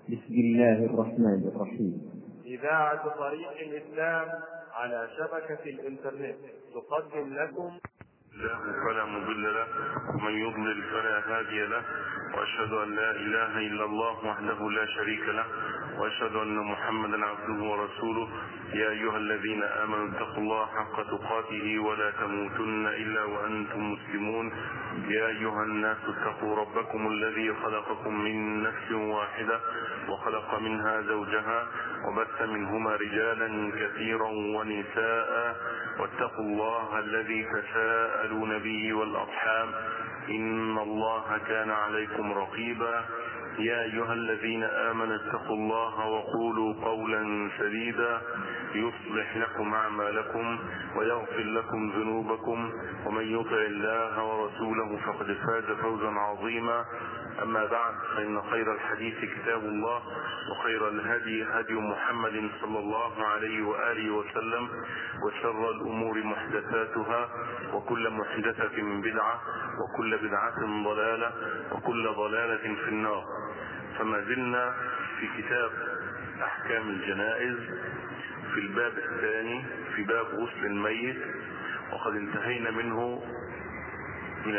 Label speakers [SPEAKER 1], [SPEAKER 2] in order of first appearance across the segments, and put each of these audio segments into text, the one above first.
[SPEAKER 1] بسم الله الرحمن الرحيم.
[SPEAKER 2] إذاعة طريق الإسلام على شبكة الإنترنت تقدم لكم
[SPEAKER 3] له فلا مضل له ومن يضلل فلا هادي له، وأشهد أن لا إله إلا الله وحده لا شريك له، وأشهد أن محمدا عبده ورسوله. يا أيها الذين آمنوا اتقوا الله حق تقاته ولا تموتن إلا وأنتم مسلمون. يا أيها الناس اتقوا ربكم الذي خلقكم من نفس واحدة وخلق منها زوجها وبث منهما رجالا كثيرا ونساء، واتقوا الله الذي تساءلون به والأرحام إن الله كان عليكم رقيبا. يا أيها الذين آمنوا اتقوا الله وقولوا قولا سديدا يصلح لكم أعمالكم ويغفر لكم ذنوبكم، ومن يطع الله ورسوله فقد فاز فوزا عظيما. أما بعد، فإن خير الحديث كتاب الله، وخير الهدي هدي محمد صلى الله عليه وآله وسلم، وشر الأمور محدثاتها، وكل محدثة بدعة، وكل بدعة ضلالة، وكل ضلالة في النار. فما زلنا في كتاب أحكام الجنائز في الباب الثاني، في باب غسل الميت، وقد انتهينا منه من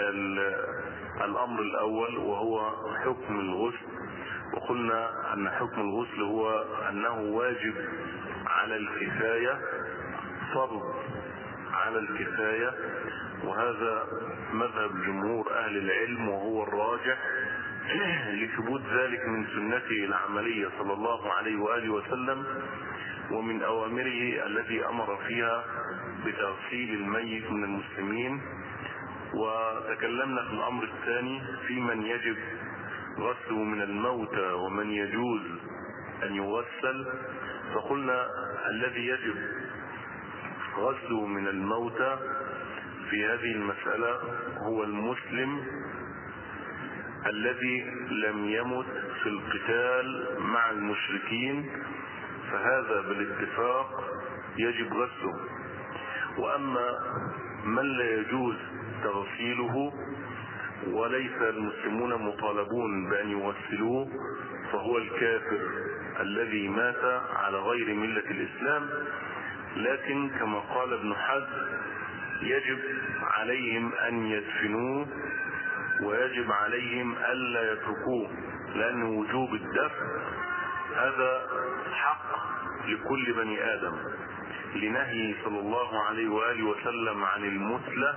[SPEAKER 3] الأمر الأول وهو حكم الغسل. وقلنا أن حكم الغسل هو أنه واجب على الكفاية، فرض على الكفاية، وهذا مذهب جمهور أهل العلم وهو الراجح لثبوت ذلك من سنته العملية صلى الله عليه وآله وسلم، ومن أوامره التي أمر فيها بتغسيل الميت من المسلمين. وتكلمنا في الأمر الثاني في من يجب غسله من الموتى ومن يجوز أن يغسل. فقلنا الذي يجب غسله من الموتى في هذه المسألة هو المسلم الذي لم يمت في القتال مع المشركين، فهذا بالاتفاق يجب غسله. وأما من لا يجوز تغسيله وليس المسلمون مطالبون بأن يغسلوه، فهو الكافر الذي مات على غير ملة الإسلام. لكن كما قال ابن حزم يجب عليهم أن يدفنوه، ويجب عليهم ألا يتركوه، لأن وجوب الدفن هذا حق لكل بني آدم، لنهي صلى الله عليه وآله وسلم عن المثلة.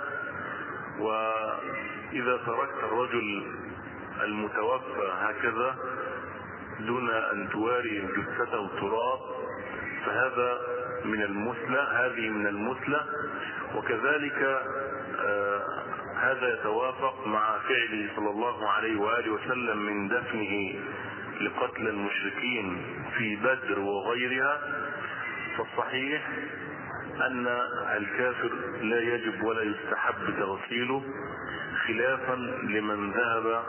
[SPEAKER 3] وإذا تركت الرجل المتوفى هكذا دون أن تواري جثته تراب فهذا من المثلة، هذه من المثلة. وكذلك هذا يتوافق مع فعله صلى الله عليه وآله وسلم من دفنه لقتل المشركين في بدر وغيرها. فالصحيح أن الكافر لا يجب ولا يستحب تغسيله، خلافا لمن ذهب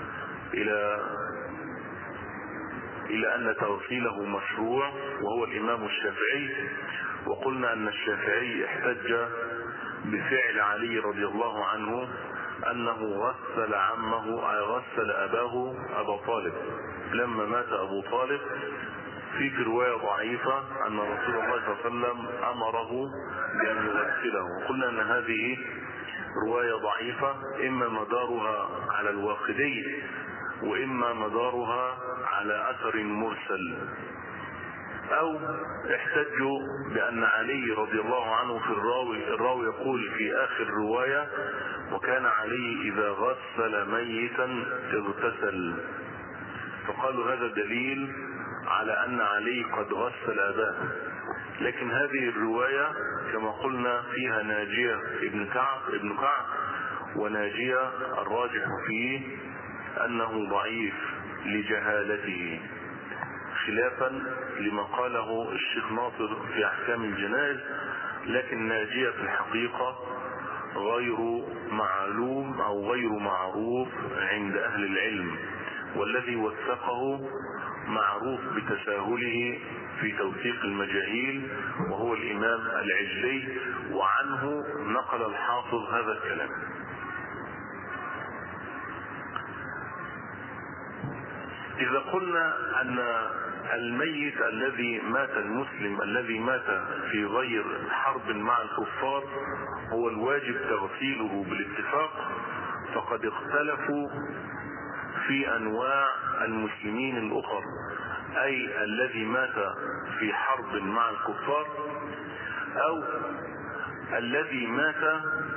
[SPEAKER 3] إلى أن تغسيله مشروع وهو الإمام الشافعي. وقلنا أن الشافعي احتج بفعل علي رضي الله عنه أنه غسل غسل أباه أبا طالب لما مات أبو طالب. في رواية ضعيفة أن رسول الله صلى الله عليه وسلم أمره بأن يغسله. وقلنا أن هذه رواية ضعيفة، إما مدارها على الواقدي وإما مدارها على أثر مرسل. أو احتجوا بأن علي رضي الله عنه في الراوي يقول في آخر رواية: وكان علي إذا غسل ميتا اغتسل. فقالوا هذا دليل على أن علي قد غسل أباه. لكن هذه الرواية كما قلنا فيها ناجية ابن كعب، وناجية الراجح فيه أنه ضعيف لجهالته، خلافا لما قاله الشيخ ناصر في أحكام الجنائز. لكن ناجية في الحقيقة غير معلوم أو غير معروف عند أهل العلم، والذي وثقه معروف بتساهله في توثيق المجاهيل وهو الإمام العجلي، وعنه نقل الحافظ هذا الكلام. إذا قلنا أن الميت الذي مات، المسلم الذي مات في غير حرب مع الكفار، هو الواجب تغسيله بالاتفاق، فقد اختلفوا في أنواع المسلمين الأخر، أي الذي مات في حرب مع الكفار أو الذي مات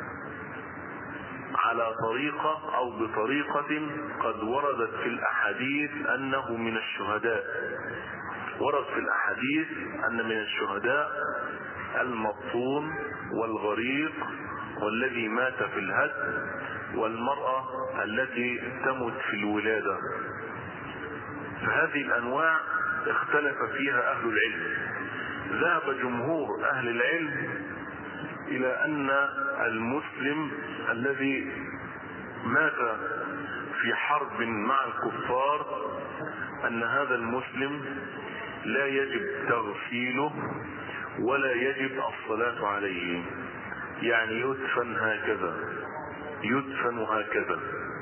[SPEAKER 3] على طريقة أو بطريقة قد وردت في الأحاديث أنه من الشهداء. ورد في الأحاديث أن من الشهداء المبطون والغريق والذي مات في الهد والمرأة التي تمت في الولادة. فهذه الأنواع اختلف فيها أهل العلم. ذهب جمهور أهل العلم إلى أن المسلم الذي مات في حرب مع الكفار أن هذا المسلم لا يجب تغسيله ولا يجب الصلاة عليه، يعني يدفن هكذا، يدفن هكذا.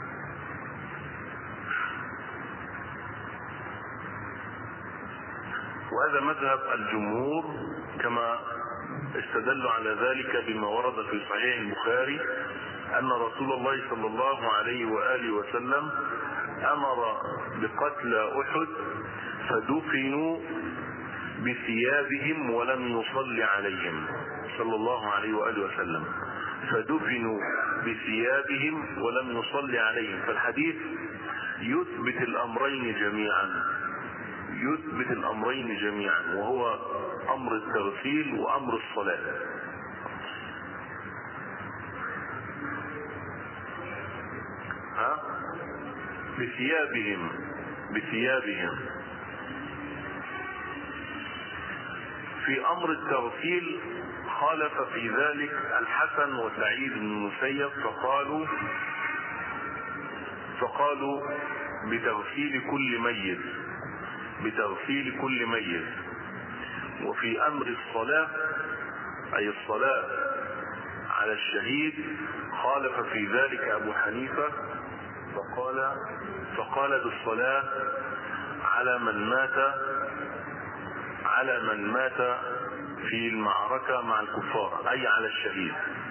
[SPEAKER 3] وهذا مذهب الجمهور كما استدلوا على ذلك بما ورد في صحيح البخاري أن رسول الله صلى الله عليه وآله وسلم أمر بقتل أحد فدفنوا بثيابهم ولم يصلي عليهم صلى الله عليه وآله وسلم، فدفنوا بثيابهم ولم يصلي عليهم. فالحديث يثبت الأمرين جميعا، يثبت الأمرين جميعا، وهو أمر التغسيل وأمر الصلاة. بثيابهم، بثيابهم. في أمر التغسيل خالف في ذلك الحسن وسعيد بن المسيب، فقالوا بتغسيل كل ميت، بتغسيل كل ميت. وفي أمر الصلاة أي الصلاة على الشهيد خالف في ذلك أبو حنيفة، فقال بالصلاة على من مات في المعركة مع الكفار، أي على الشهيد.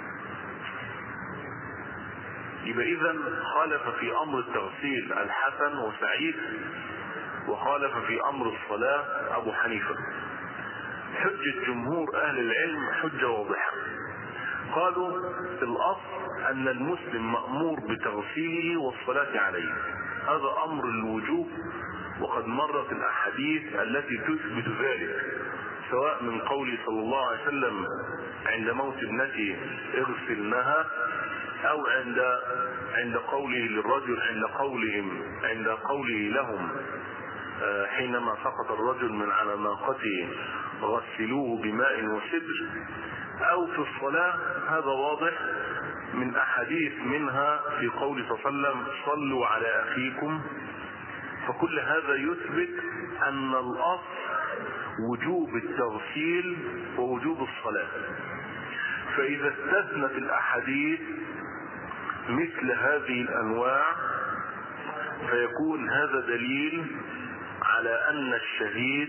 [SPEAKER 3] يبقى إذن خالف في أمر التغسيل الحسن وسعيد، وخالف في أمر الصلاة أبو حنيفة. حجة جمهور أهل العلم حجة واضحة. قالوا الأصل أن المسلم مأمور بتغسيله والصلاة عليه، هذا أمر الوجوب، وقد مرت الأحاديث التي تثبت ذلك، سواء من قوله صلى الله عليه وسلم عند موت ابنته اغسلنها، أو عند قوله للرجل، عند قوله لهم حينما سقط الرجل من على ناقته غسلوه بماء وسدر، أو في الصلاة. هذا واضح من أحاديث، منها في قول صلى الله عليه وسلم صلوا على أخيكم. فكل هذا يثبت أن الأصل وجوب التغسيل ووجوب الصلاة. فإذا استثنت الأحاديث مثل هذه الأنواع فيكون هذا دليل على أن الشهيد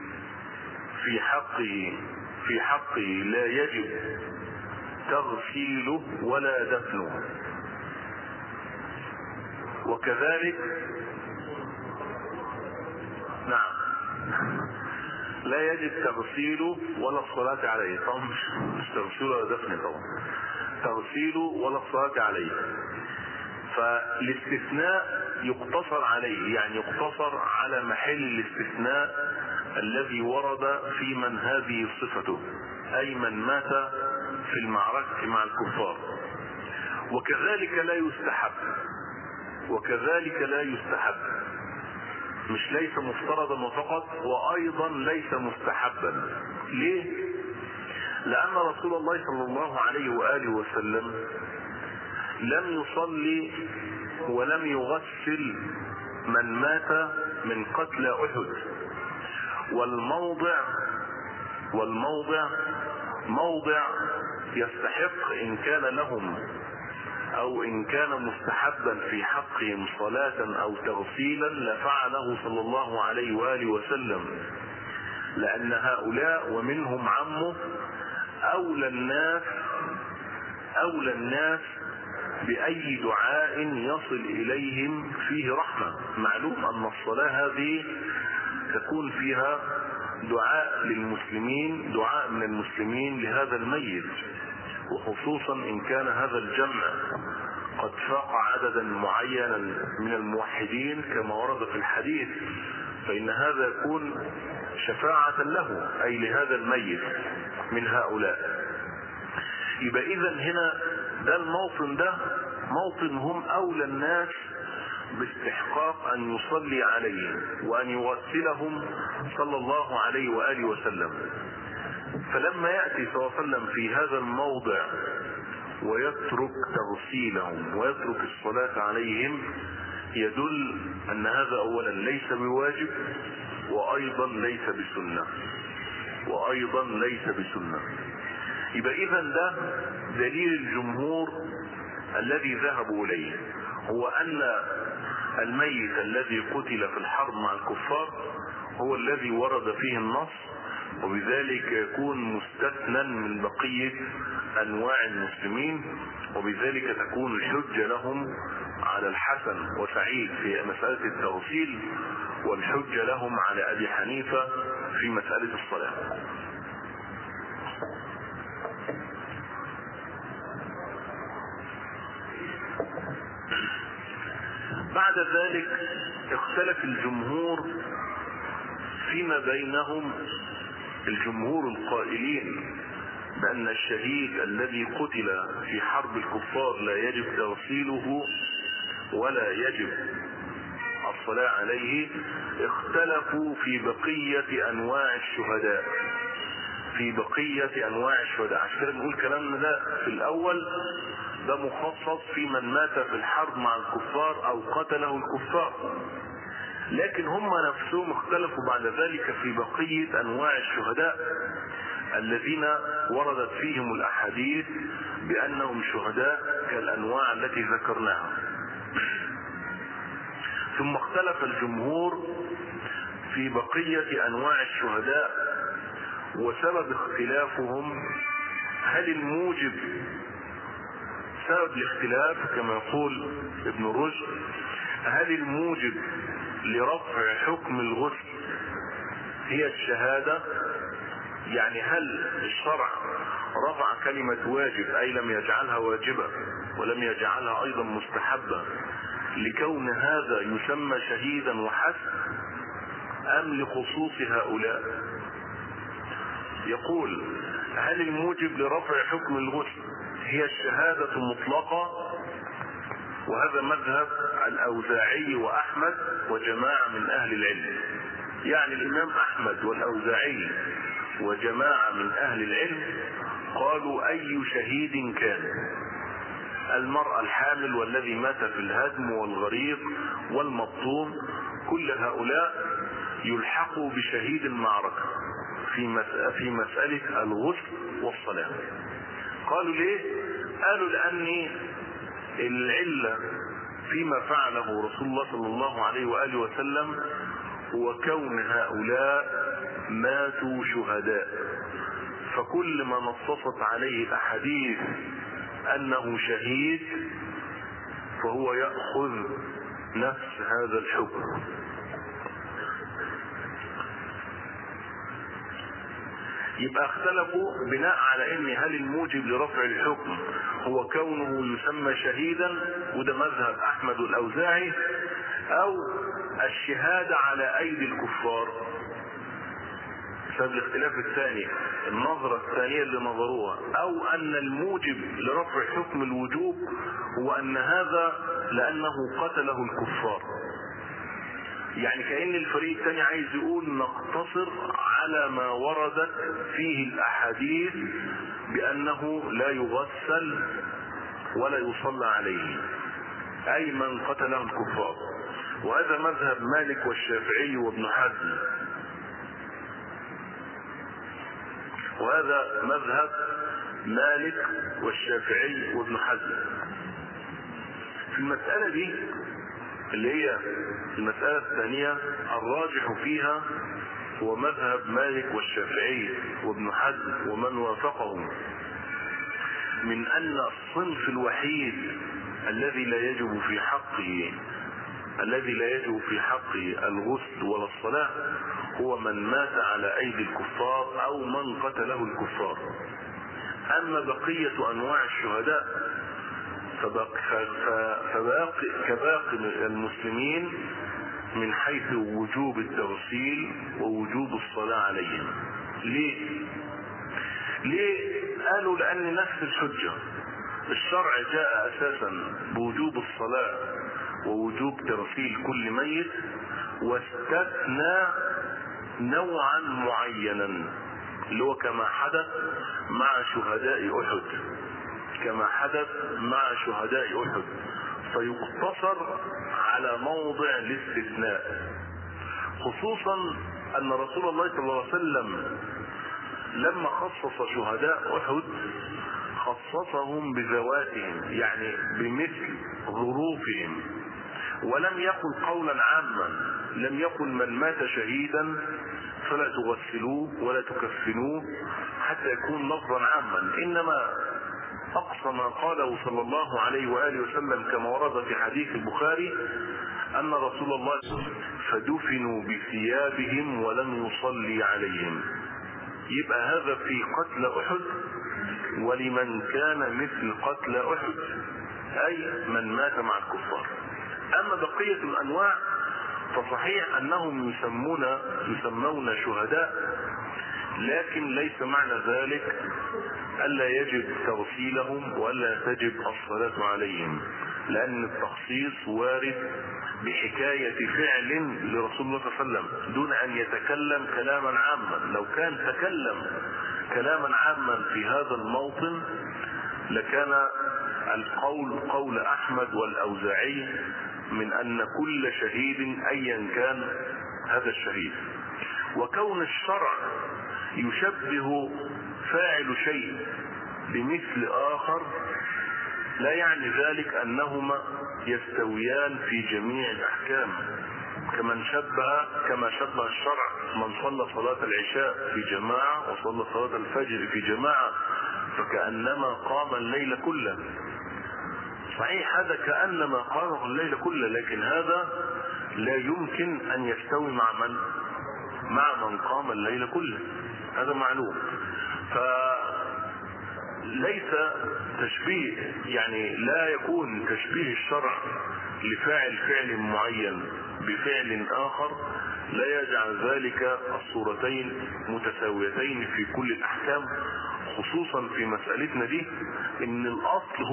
[SPEAKER 3] في حقه لا يجب تغسيله ولا دفنه. وكذلك نعم لا يجب تغسيله ولا الصلاة عليه، طبعا مش تغسيله ولا دفنه، طبعا تغسيله ولا الصلاة عليه. فالاستثناء يقتصر عليه، يعني يقتصر على محل الاستثناء الذي ورد في من هذه صفته، أي من مات في المعركة مع الكفار. وكذلك لا يستحب، مش ليس مفترضا فقط، وأيضا ليس مستحبا. ليه؟ لأن رسول الله صلى الله عليه وآله وسلم لم يصلي ولم يغسل من مات من قتل أحد، والموضع موضع يستحق إن كان لهم او ان كان مستحبا في حقهم صلاة او تغسيلا لفعله صلى الله عليه وآله وسلم، لان هؤلاء ومنهم عمه اولى الناس بأي دعاء يصل إليهم فيه رحمة. معلوم أن الصلاة هذه تكون فيها دعاء للمسلمين، دعاء من المسلمين لهذا الميت، وخصوصا إن كان هذا الجمع قد فاق عددا معينا من الموحدين كما ورد في الحديث، فإن هذا يكون شفاعة له أي لهذا الميت من هؤلاء. يبقى إذن هنا ده الموطن، ده موطن هم أولى الناس باستحقاق أن يصلي عليهم وأن يغسلهم صلى الله عليه وآله وسلم. فلما يأتي صلى الله عليه وسلم في هذا الموضع ويترك تغسيلهم ويترك الصلاة عليهم يدل أن هذا أولا ليس بواجب وأيضا ليس بسنة. يبقى إذا ده دليل الجمهور الذي ذهبوا إليه، هو أن الميت الذي قتل في الحرب مع الكفار هو الذي ورد فيه النص، وبذلك يكون مستثنى من بقية أنواع المسلمين، وبذلك تكون الحجة لهم على الحسن وسعيد في مسألة التغسيل، والحجة لهم على أبي حنيفة في مسألة الصلاة. بعد ذلك اختلف الجمهور فيما بينهم، الجمهور القائلين بأن الشهيد الذي قتل في حرب الكفار لا يجب تغسيله ولا يجب الصلاة عليه، اختلفوا في بقية أنواع الشهداء. عشان كده بنقول كلامنا ده في الأول ده مخصص في من مات في الحرب مع الكفار أو قتله الكفار، لكن هم نفسهم اختلفوا بعد ذلك في بقية أنواع الشهداء الذين وردت فيهم الأحاديث بأنهم شهداء كالأنواع التي ذكرناها. ثم اختلف الجمهور في بقية أنواع الشهداء، وسبب اختلافهم هل الموجب، سبب الاختلاف كما يقول ابن رشد، هل الموجب لرفع حكم الغسل هي الشهادة؟ يعني هل الشرع رفع كلمة واجب أي لم يجعلها واجبة ولم يجعلها أيضا مستحبة لكون هذا يسمى شهيدا وحسب، أم لخصوص هؤلاء؟ يقول هل الموجب لرفع حكم الغسل هي الشهادة مطلقة، وهذا مذهب الأوزاعي وأحمد وجماعة من أهل العلم. يعني الإمام أحمد والأوزاعي وجماعة من أهل العلم قالوا أي شهيد كان، المرأة الحامل والذي مات في الهدم والغريق والمبطون، كل هؤلاء يلحقوا بشهيد المعركة في مسألة الغسل والصلاة. قالوا ليه؟ قالوا لأن العلة فيما فعله رسول الله صلى الله عليه وآله وسلم هو كون هؤلاء ماتوا شهداء، فكل ما نصصت عليه الأحاديث أنه شهيد فهو يأخذ نفس هذا الحكم. يبقى اختلفوا بناء على ان هل الموجب لرفع الحكم هو كونه يسمى شهيدا، وده مذهب احمد والاوزاعي، او الشهادة على ايدي الكفار. سبب الاختلاف الثاني النظرة الثانية اللي نظروها، او ان الموجب لرفع حكم الوجوب هو ان هذا لانه قتله الكفار. يعني كأن الفريق الثاني عايز يقول نقتصر على ما وردت فيه الأحاديث بأنه لا يغسل ولا يصلى عليه، أي من قتله الكفار. وهذا مذهب مالك والشافعي وابن حزم، وهذا مذهب مالك والشافعي وابن حزم. في المسألة دي اللي هي المسألة الثانية الراجح فيها هو مذهب مالك والشافعي وابن حزم ومن وافقهم من أن الصنف الوحيد الذي لا يجب في حقه الغسل ولا الصلاة هو من مات على أيدي الكفار أو من قتله الكفار. أما بقية أنواع الشهداء كباقي المسلمين من حيث وجوب التغسيل ووجوب الصلاة عليهم. ليه؟ قالوا لأن نفس الحجة، الشرع جاء أساسا بوجوب الصلاة ووجوب تغسيل كل ميت، واستثنى نوعا معينا اللي هو كما حدث مع شهداء أحد، فيقتصر على موضع الاستثناء، خصوصا أن رسول الله صلى الله عليه وسلم لما خصص شهداء أحد خصصهم بذواتهم، يعني بمثل ظروفهم، ولم يقل قولا عاما، لم يقل من مات شهيدا فلا تغسلوه ولا تكفنوه حتى يكون لفظا عاما، انما اقصى ما قاله صلى الله عليه وآله وسلم كما ورد في حديث البخاري ان رسول الله فدفنوا بثيابهم ولم يصلي عليهم. يبقى هذا في قتل أحد ولمن كان مثل قتل أحد، أي من مات مع الكفار. أما بقية الأنواع فصحيح أنهم يسمون شهداء، لكن ليس معنى ذلك ألا يجب تغسيلهم وألا تجب الصلاة عليهم، لأن التخصيص وارد بحكاية فعل لرسول الله صلى الله عليه وسلم دون أن يتكلم كلاما عاما. لو كان تكلم كلاما عاما في هذا الموطن لكان القول قول أحمد والأوزاعي من أن كل شهيد أيا كان هذا الشهيد. وكون الشرع يشبه فاعل شيء بمثل آخر لا يعني ذلك أنهما يستويان في جميع الأحكام، كما شبه الشرع من صلى صلاة العشاء في جماعة وصلى صلاة الفجر في جماعة فكأنما قام الليل كله. صحيح هذا كأنما قام الليل كله، لكن هذا لا يمكن أن يستوي مع من قام الليل كله، هذا معلوم. فليس تشبيه، يعني لا يكون تشبيه الشرع لفاعل فعل معين بفعل آخر لا يجعل ذلك الصورتين متساويتين في كل الأحكام، خصوصا في مسألتنا دي ان الأصل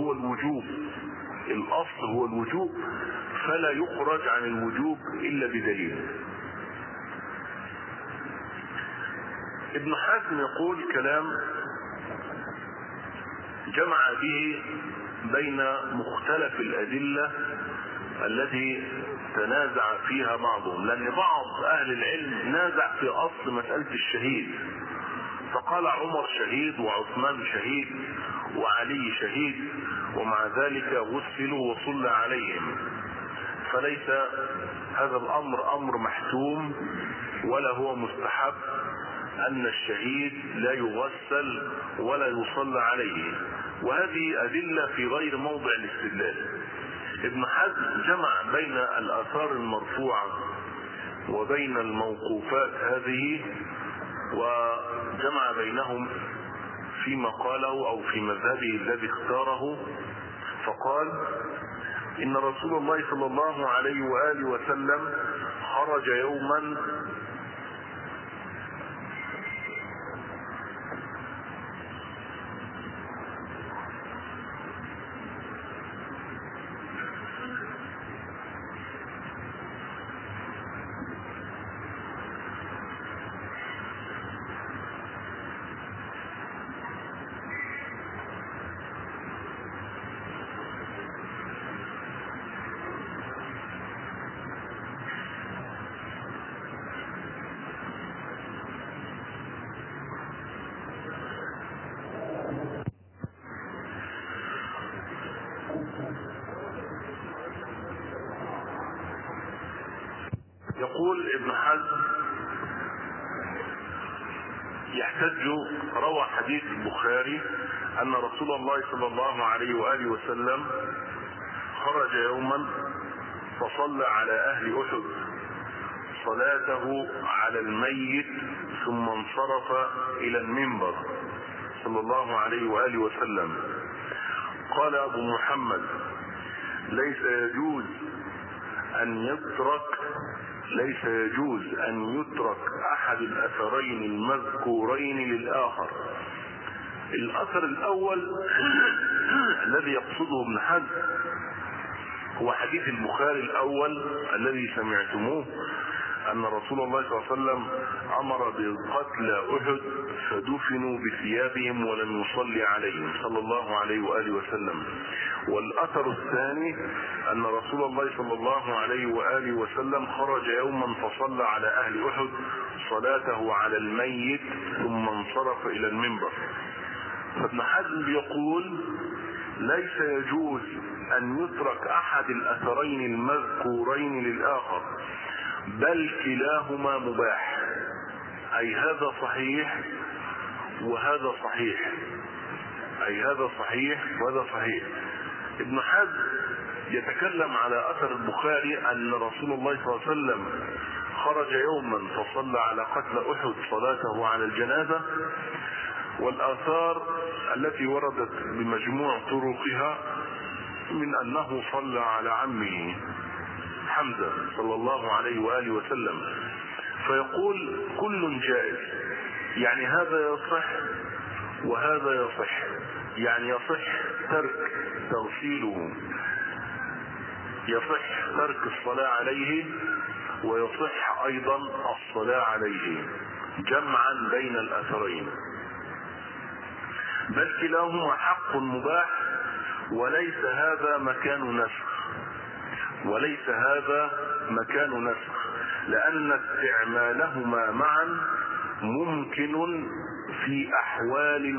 [SPEAKER 3] هو الوجوب فلا يخرج عن الوجوب إلا بدليل. ابن حزم يقول كلام جمع به بين مختلف الأدلة التي تنازع فيها بعضهم، لأن بعض أهل العلم نازع في أصل مسألة الشهيد، فقال عمر شهيد وعثمان شهيد وعلي شهيد ومع ذلك غسلوا وصلى عليهم، فليس هذا الأمر أمر محتوم ولا هو مستحب أن الشهيد لا يغسل ولا يصلى عليه، وهذه أدلة في غير موضع الاستدلال. ابن حزم جمع بين الآثار المرفوعة وبين الموقوفات هذه، وجمع بينهم فيما قاله أو في مذهبه الذي اختاره، فقال إن رسول الله صلى الله عليه وآله وسلم خرج يوما يقول ابن حزم يحتج، روى حديث البخاري أن رسول الله صلى الله عليه وآله وسلم خرج يوما فصلى على أهل أحد صلاته على الميت ثم انصرف إلى المنبر صلى الله عليه وآله وسلم. قال أبو محمد: ليس يجوز أن يترك أحد الأثرين المذكورين للآخر. الأثر الأول الذي يقصده ابن حزم هو حديث البخاري الأول الذي سمعتموه، أن رسول الله صلى الله عليه وسلم أمر بقتل أحد فدفنوا بثيابهم ولم يصلي عليهم صلى الله عليه وآله وسلم. والأثر الثاني أن رسول الله صلى الله عليه وآله وسلم خرج يوما فصلى على أهل أحد صلاته على الميت ثم انصرف إلى المنبر. فابن حزم يقول: ليس يجوز أن يترك أحد الأثرين المذكورين للآخر، بل كلاهما مباح. أي هذا صحيح وهذا صحيح، أي هذا صحيح وهذا صحيح. ابن حزم يتكلم على أثر البخاري أن رسول الله صلى الله عليه وسلم خرج يوما فصلى على قتل أحد صلاته على الجنازة، والآثار التي وردت بمجموع طرقها من أنه صلى على عمه حمزة صلى الله عليه وآله وسلم. فيقول: كل جائز، يعني هذا يصح وهذا يصح، يعني يصح ترك تغسيله، يصح ترك الصلاة عليه، ويصح أيضا الصلاة عليه، جمعا بين الأثرين، بل كلاهما حق مباح، وليس هذا مكان نسخ، لأن استعمالهما معا ممكن في أحوال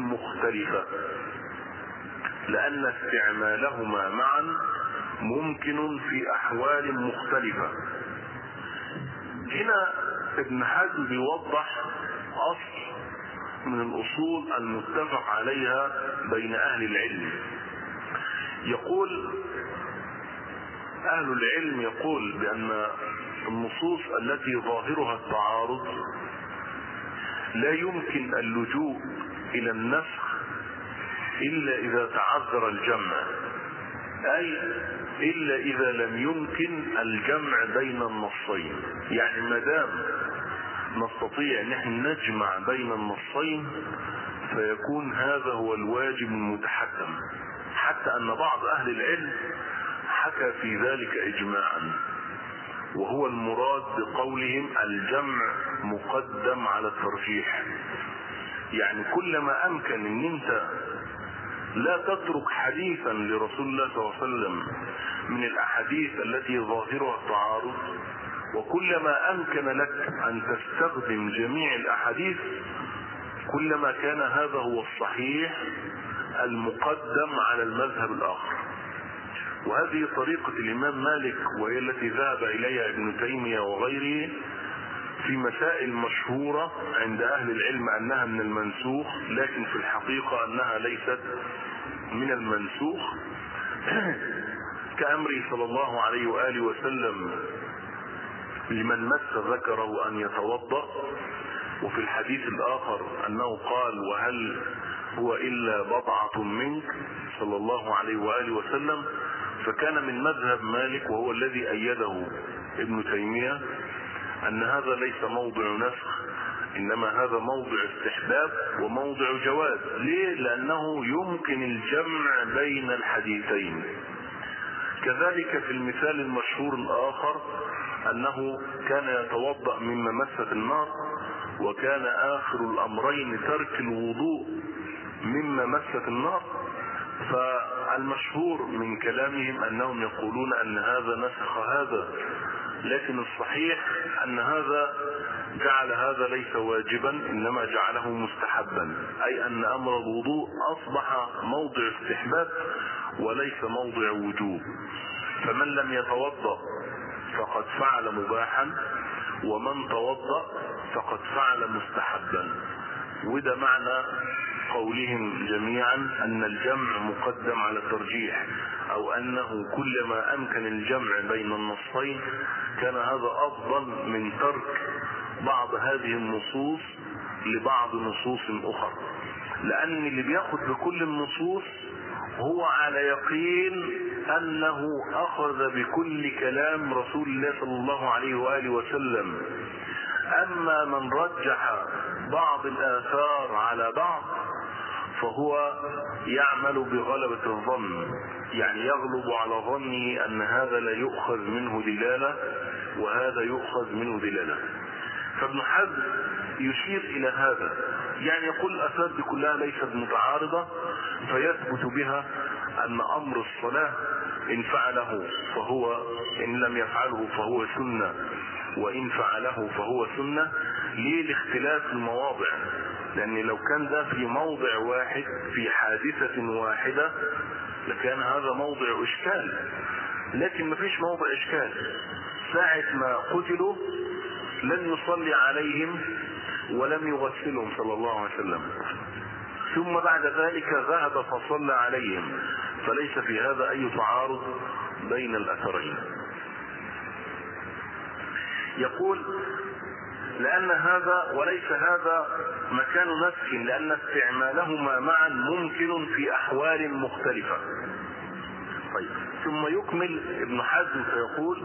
[SPEAKER 3] مختلفة. هنا ابن حزم بيوضح أصل من الأصول المتفق عليها بين أهل العلم. يقول أهل العلم بأن النصوص التي ظاهرها التعارض لا يمكن اللجوء إلى النسخ إلا إذا تعذر الجمع، أي إلا إذا لم يمكن الجمع بين النصين. يعني ما دام نستطيع أن احنا نجمع بين النصين فيكون هذا هو الواجب المتحكم، حتى أن بعض أهل العلم حكى في ذلك إجماعا، وهو المراد بقولهم الجمع مقدم على الترجيح. يعني كلما أمكن أن أنت لا تترك حديثا لرسول الله صلى الله عليه وسلم من الأحاديث التي ظاهرها التعارض، وكلما أمكن لك أن تستخدم جميع الأحاديث، كلما كان هذا هو الصحيح المقدم على المذهب الآخر. وهذه طريقة الإمام مالك، وهي التي ذهب إليها ابن تيمية وغيره في مسائل مشهورة عند أهل العلم أنها من المنسوخ، لكن في الحقيقة أنها ليست من المنسوخ، كأمره صلى الله عليه وآله وسلم لمن مس ذكره أن يتوضأ، وفي الحديث الآخر أنه قال: وهل هو إلا بضعة منك صلى الله عليه وآله وسلم. فكان من مذهب مالك، وهو الذي أيده ابن تيمية، أن هذا ليس موضع نسخ، إنما هذا موضع استحباب وموضع جواز. ليه؟ لأنه يمكن الجمع بين الحديثين. كذلك في المثال المشهور الآخر أنه كان يتوضأ مما مست النار، وكان آخر الأمرين ترك الوضوء مما مست النار. فالمشهور من كلامهم أنهم يقولون أن هذا نسخ هذا، لكن الصحيح أن هذا جعل هذا ليس واجبا، إنما جعله مستحبا، أي أن أمر الوضوء أصبح موضع استحباب وليس موضع وجوب. فمن لم يتوضأ فقد فعل مباحا، ومن توضأ فقد فعل مستحبا. وده معنى قولهم جميعا أن الجمع مقدم على الترجيح، أو أنه كلما أمكن الجمع بين النصين كان هذا أفضل من ترك بعض هذه النصوص لبعض نصوص أخرى، لأن اللي بياخد بكل النصوص هو على يقين أنه أخذ بكل كلام رسول الله صلى الله عليه وآله وسلم. أما من رجح بعض الآثار على بعض فهو يعمل بغلبة الظن، يعني يغلب على ظنه أن هذا لا يؤخذ منه دلالة وهذا يؤخذ منه دلالة. فابن حزم يشير إلى هذا، يعني يقول الآثار دي كلها ليست متعارضة، فيثبت بها أن أمر الصلاة إن فعله فهو، إن لم يفعله فهو سنة، وإن فعله فهو سنة. ليه؟ لاختلاف المواضع، لأن لو كان ده في موضع واحد في حادثة واحدة لكان هذا موضع إشكال، لكن ما فيش موضع إشكال. ساعة ما قتلوا لم يصلي عليهم ولم يغسلهم صلى الله عليه وسلم، ثم بعد ذلك ذهب فصلى عليهم، فليس في هذا أي تعارض بين الأثرين. يقول لأن هذا وليس هذا مكان نسخ، لأن استعمالهما معا ممكن في أحوال مختلفة. طيب، ثم يكمل ابن حزم فيقول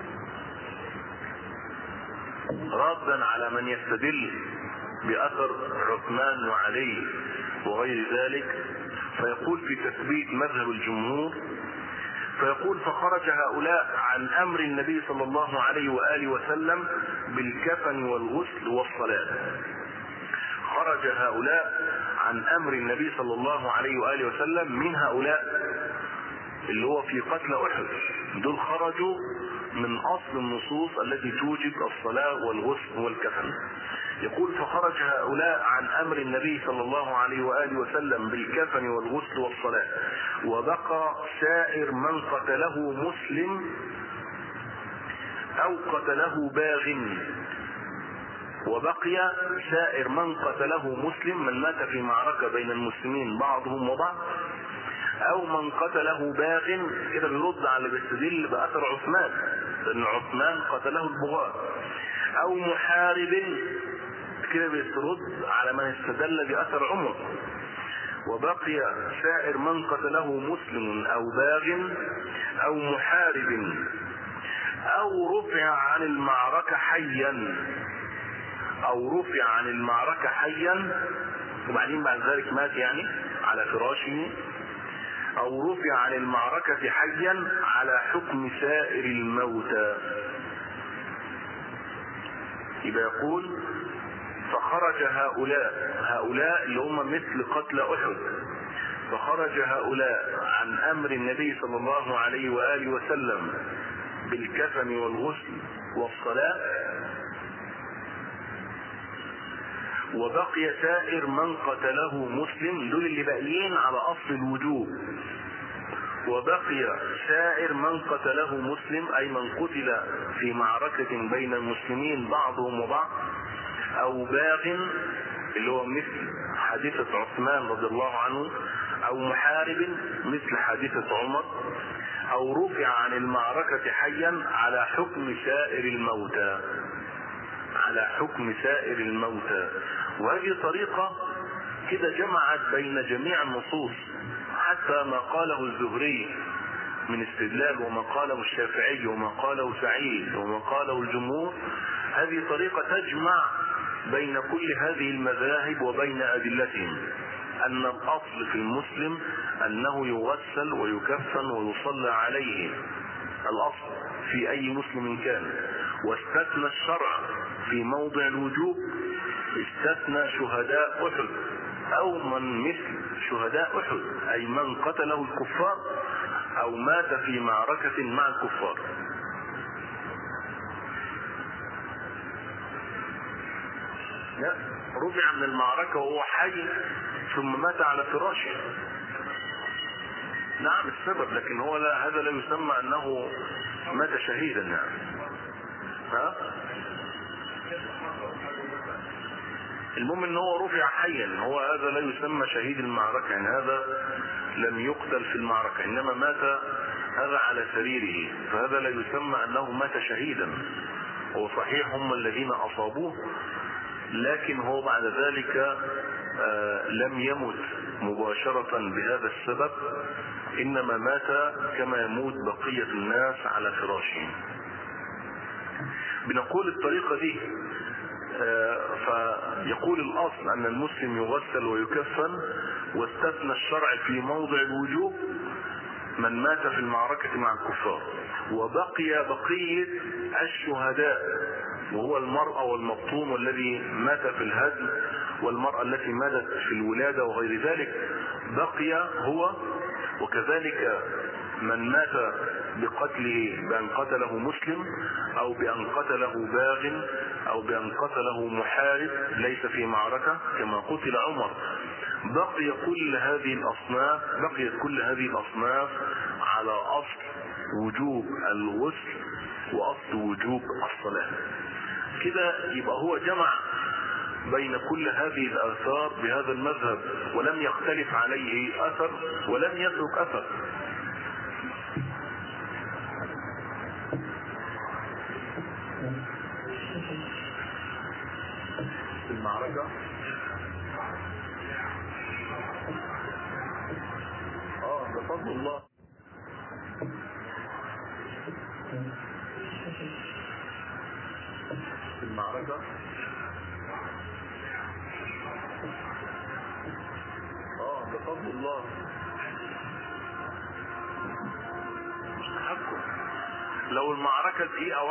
[SPEAKER 3] ردا على من يستدل بأثر عثمان وعلي وغير ذلك، فيقول في تثبيت مذهب الجمهور، فيقول فخرج هؤلاء عن أمر النبي صلى الله عليه وآله وسلم بالكفن والغسل والصلاة. خرج هؤلاء عن أمر النبي صلى الله عليه وآله وسلم، من هؤلاء اللي هو في قتل أحد، دول خرجوا من أصل النصوص التي توجب الصلاة والغسل والكفن. يقول فخرج هؤلاء عن أمر النبي صلى الله عليه وآله وسلم بالكفن والغسل والصلاة، وبقى سائر من قتله مسلم أو قتله باغ، وبقي سائر من قتله مسلم، من مات في معركة بين المسلمين بعضهم وبعض، أو من قتله باغ. كده بيرد على بيستدل بأثر عثمان، لأن عثمان قتله البغاة، أو محارب، كده بيرد على من استدل بأثر عمر. وبقي سائر من قتله مسلم أو باغ أو محارب أو رفع عن المعركة حيا، أو رفع عن المعركة حيا وبعدين بعد ذلك مات يعني على فراشه، أو رفع عن المعركة حيا على حكم سائر الموتى. يبقى يقول فخرج هؤلاء اللي هم مثل قتل أحد، فخرج هؤلاء عن أمر النبي صلى الله عليه وآله وسلم بالكفن والغسل والصلاة، وبقي سائر من قتله مسلم، دول اللي باقيين على أصل الوجوب. وبقي سائر من قتله مسلم، أي من قتل في معركة بين المسلمين بعضهم وبعض، أو باغ اللي هو مثل حادثة عثمان رضي الله عنه، أو محارب مثل حادثة عمر، أو رفع عن المعركة حيا على حكم سائر الموتى، على حكم سائر الموتى. وهذه طريقة كده جمعت بين جميع النصوص، حتى ما قاله الزهري من استدلال، وما قاله الشافعي، وما قاله سعيد، وما قاله الجمهور. هذه طريقة تجمع بين كل هذه المذاهب وبين أدلتهم، أن الأصل في المسلم أنه يغسل ويكفن ويصلى عليه، الأصل في أي مسلم كان. واستثنى الشرع في موضع الوجوب، استثنى شهداء أحد أو من مثل شهداء أحد، أي من قتله الكفار أو مات في معركة مع الكفار. لا، رجع من المعركة وهو حي ثم مات على فراشه، نعم السبب، لكن هو لا، هذا لا يسمى أنه مات شهيدا يعني. ها؟ المهم ان هو رفع حيا، هو هذا لا يسمى شهيد المعركة، يعني هذا لم يقتل في المعركة انما مات هذا على سريره، فهذا لا يسمى انه مات شهيدا. هو صحيح هم الذين اصابوه، لكن هو بعد ذلك لم يمت مباشرة بهذا السبب، انما مات كما يموت بقية الناس على فراشهم. بنقول الطريقة دي فيقول الاصل ان المسلم يغسل ويكفن، واستثنى الشرع في موضع الوجوب من مات في المعركة مع الكفار، وبقي بقية الشهداء وهو المرأة والمبطون والذي مات في الهدم والمرأة التي ماتت في الولادة وغير ذلك، بقي هو. وكذلك من مات بقتله بأن قتله مسلم او بأن قتله باغ او بأن قتله محارب ليس في معركة كما قتل عمر، بقيت كل هذه الأصناف على أصل وجوب الغسل وأصل وجوب الصلاة. كده يبقى هو جمع بين كل هذه الآثار بهذا المذهب، ولم يختلف عليه أثر ولم يترك أثر. في المعركة ده فضل الله. في المعركة ده فضل الله، مش تحكم. لو المعركة دقيقة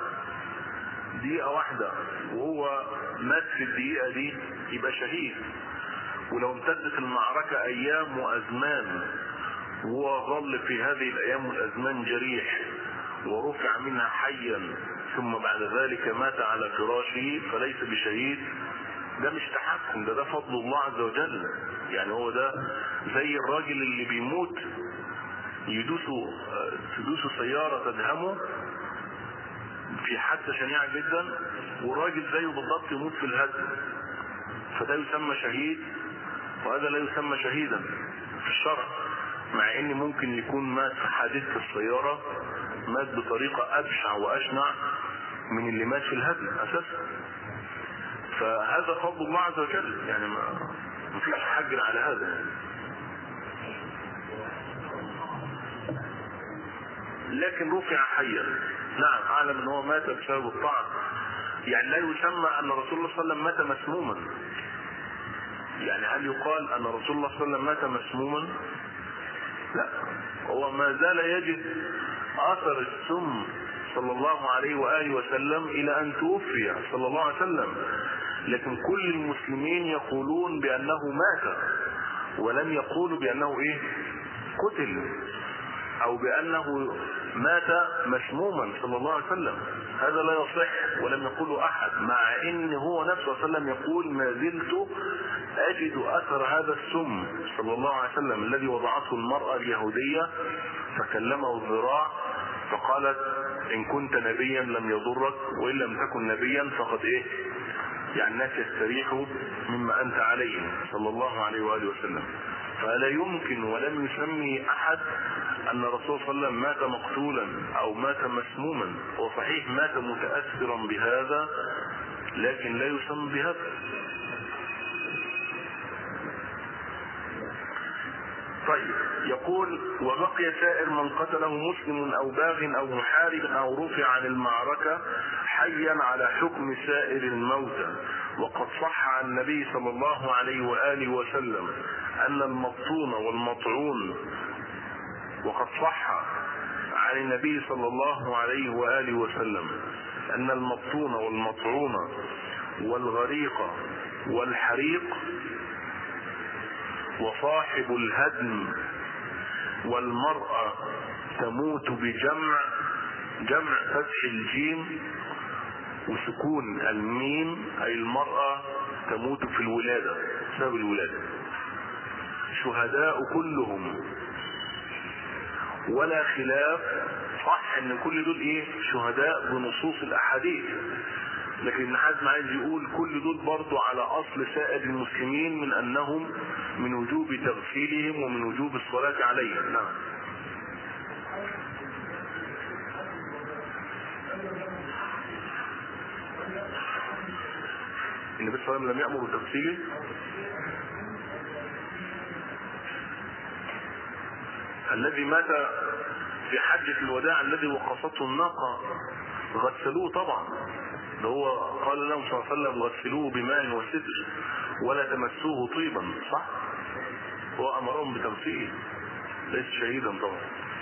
[SPEAKER 3] واحدة وهو مات في الدقيقة دي يبقى شهيد، ولو امتدت المعركة ايام وازمان وهو ظل في هذه الايام والازمان جريح ورفع منها حيا ثم بعد ذلك مات على فراشه فليس بشهيد، ده مش تحكم، ده فضل الله عز وجل. يعني هو ده زي الراجل اللي بيموت تدوسه سيارة تدهمه في حادثة شنيعة جدا، والراجل زيه بالضبط يموت في الهدم، فده يسمى شهيد وهذا لا يسمى شهيدا في الشرع، مع ان ممكن يكون مات في حادثة السيارة مات بطريقة ابشع واشنع من اللي مات في الهدم اساسا. فهذا فضل الله عز وجل، يعني ما فيش حجر على هذا يعني. لكن رفع حيا، نعم اعلم ان هو مات بسبب الطعن، يعني لا يسمى ان رسول الله صلى الله عليه وسلم مات مسموما. يعني هل يقال ان رسول الله صلى الله عليه وسلم مات مسموما؟ لا، هو ما زال يجد اثر السم صلى الله عليه وآله وسلم الى ان توفي صلى الله عليه وسلم، لكن كل المسلمين يقولون بانه مات ولم يقولوا بانه قتل او بانه مات مسموما صلى الله عليه وسلم. هذا لا يصح ولم يقوله احد، مع ان هو نفسه صلى الله عليه وسلم يقول ما زلت اجد اثر هذا السم صلى الله عليه وسلم الذي وضعته المرأة اليهودية فكلمه الذراع فقالت ان كنت نبيا لم يضرك وان لم تكن نبيا فقد يعني الناس يستريحوا مما انت عليه صلى الله عليه وآله وسلم. فلا يمكن ولم يسمي احد ان الرسول صلى الله عليه وسلم مات مقتولا او مات مسموما، وصحيح مات متأثرا بهذا لكن لا يسمى بهذا. طيب يقول وبقي سائر من قتله مسلم او باغ او محارب او رفع عن المعركة حيا على حكم سائر الموتى. وقد صح عن النبي صلى الله عليه وآله وسلم ان المبطون والمطعون وقد صح عن النبي صلى الله عليه وآله وسلم ان المبطون والمطعون والغريق والحريق وصاحب الهدم والمرأة تموت بجمع فتح الجيم وسكون الميم، اي المرأة تموت في الولادة بسبب الولادة، شهداء كلهم ولا خلاف. صح ان كل دول شهداء بنصوص الاحاديث، لكن ابن حزم عايز يقول كل دول برضو على اصل سائر المسلمين من انهم من وجوب تغسيلهم ومن وجوب الصلاة عليهم. نعم. النبي صلى الله عليه وسلم لم يأمر بتغسيله؟ الذي مات في حجة الوداع الذي وقصته الناقة غسلوه طبعا، ده هو قال لهم صلى الله عليه وسلم غسلوه بماء وسدر ولا تمسوه طيبا، صح؟ هو امرهم بتغسيله، ليس شهيدا طبعا.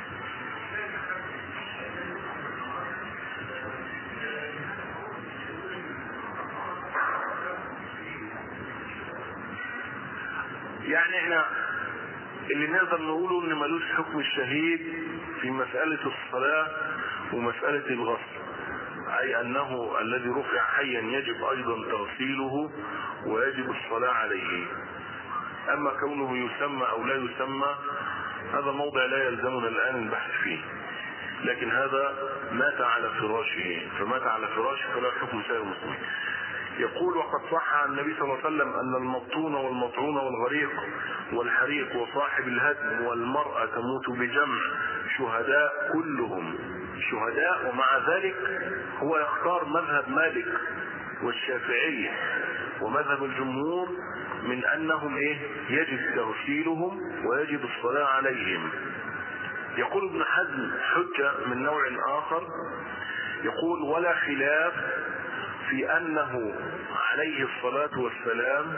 [SPEAKER 3] يعني احنا اللي نقدر نقوله ان ملوش حكم الشهيد في مسألة الصلاة ومسألة الغسل، اي انه الذي رفع حيا يجب ايضا تغسيله ويجب الصلاة عليه. اما كونه يسمى او لا يسمى هذا موضع لا يلزمنا الان البحث فيه، لكن هذا مات على فراشه، فمات على فراشه فلا حكم سائر المسلمين. يقول وقد صح عن النبي صلى الله عليه وسلم ان المبطون والمطعون والغريق والحريق وصاحب الهدم والمرأة تموت بجمع شهداء كلهم شهداء، ومع ذلك هو يختار مذهب مالك والشافعية ومذهب الجمهور من انهم يجب تغسيلهم ويجب الصلاة عليهم. يقول ابن حزم حجة من نوع اخر، يقول ولا خلاف في انه عليه الصلاة والسلام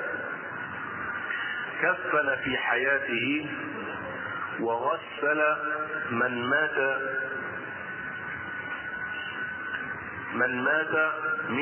[SPEAKER 3] كفن في حياته وغسل من مات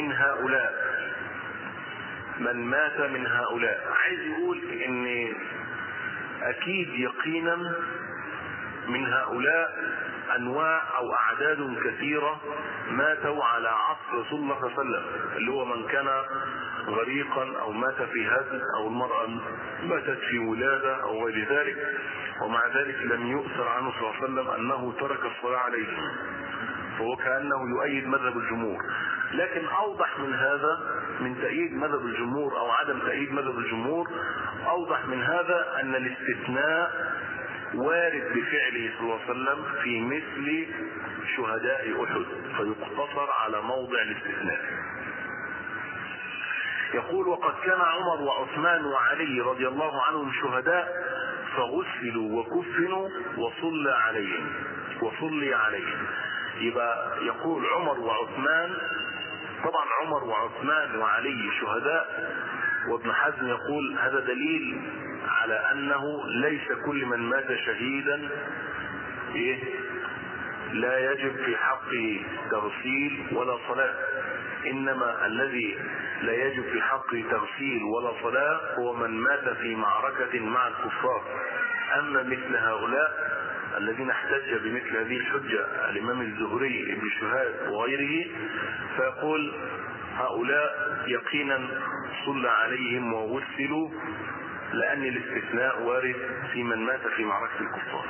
[SPEAKER 3] من هؤلاء. عايز يقول ان اكيد يقينا من هؤلاء انواع او اعداد كثيرة ماتوا على عصر رسول الله صلى الله عليه وسلم، اللي هو من كان غريقا او مات في هدم او المرأة ماتت في ولادة او غير ذلك، ومع ذلك لم يؤثر عنه صلى الله عليه وسلم انه ترك الصلاة عليهم، فهو كأنه يؤيد مذهب الجمهور. لكن اوضح من هذا من تأييد مذهب الجمهور او عدم تأييد مذهب الجمهور، اوضح من هذا ان الاستثناء وارد بفعله صلى الله عليه وسلم في مثل شهداء احد، فيقتصر على موضع الاستثناء. يقول وقد كان عمر وعثمان وعلي رضي الله عنهم شهداء فغسلوا وكفنوا وصلي عليهم. يبقى يقول عمر وعثمان، طبعا عمر وعثمان وعلي شهداء، وابن حزم يقول هذا دليل على انه ليس كل من مات شهيدا لا يجب في حقه تغسيل ولا صلاة، انما الذي لا يجب في حقه تغسيل ولا صلاة هو من مات في معركة مع الكفار. اما مثل هؤلاء الذين احتج بمثل هذه الحجة الامام الزهري ابن شهاب وغيره، فيقول هؤلاء يقينا صلى عليهم وغسلوا، لان الاستثناء وارد في من مات في معركة الكفار.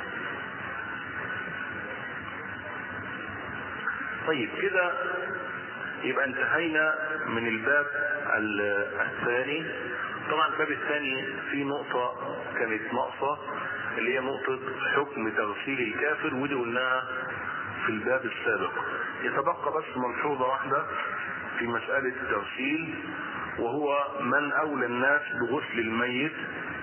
[SPEAKER 3] طيب كده يبقى انتهينا من الباب الثاني. طبعا الباب الثاني في نقطة كانت ناقصة، اللي هي نقطة حكم تغسيل الكافر، ودي قلناها في الباب السابق. يتبقى بس ملحوظة واحدة في مسألة التغسيل، وهو من اولى الناس بغسل الميت،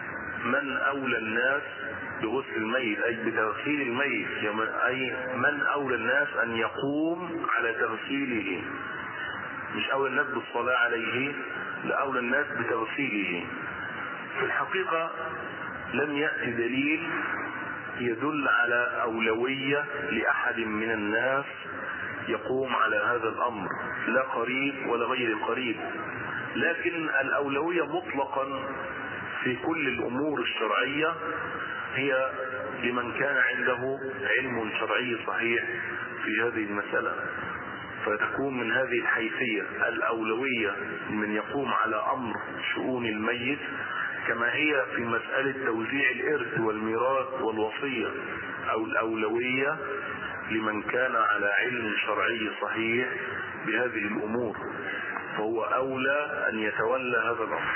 [SPEAKER 3] اي بتغسيل الميت، اي من اولى الناس ان يقوم على تغسيله، مش اولى الناس بالصلاة عليه، لا اولى الناس بتغسيله. في الحقيقة لم يأتي دليل يدل على اولوية لاحد من الناس يقوم على هذا الامر، لا قريب ولا غير قريب، لكن الاولوية مطلقا في كل الامور الشرعية هي لمن كان عنده علم شرعي صحيح في هذه المسألة، فتكون من هذه الحيثية الاولوية من يقوم على امر شؤون الميت، كما هي في مسألة توزيع الارث والميراث والوصية، او الاولوية لمن كان على علم شرعي صحيح بهذه الامور. فهو أولى أن يتولى هذا الأمر.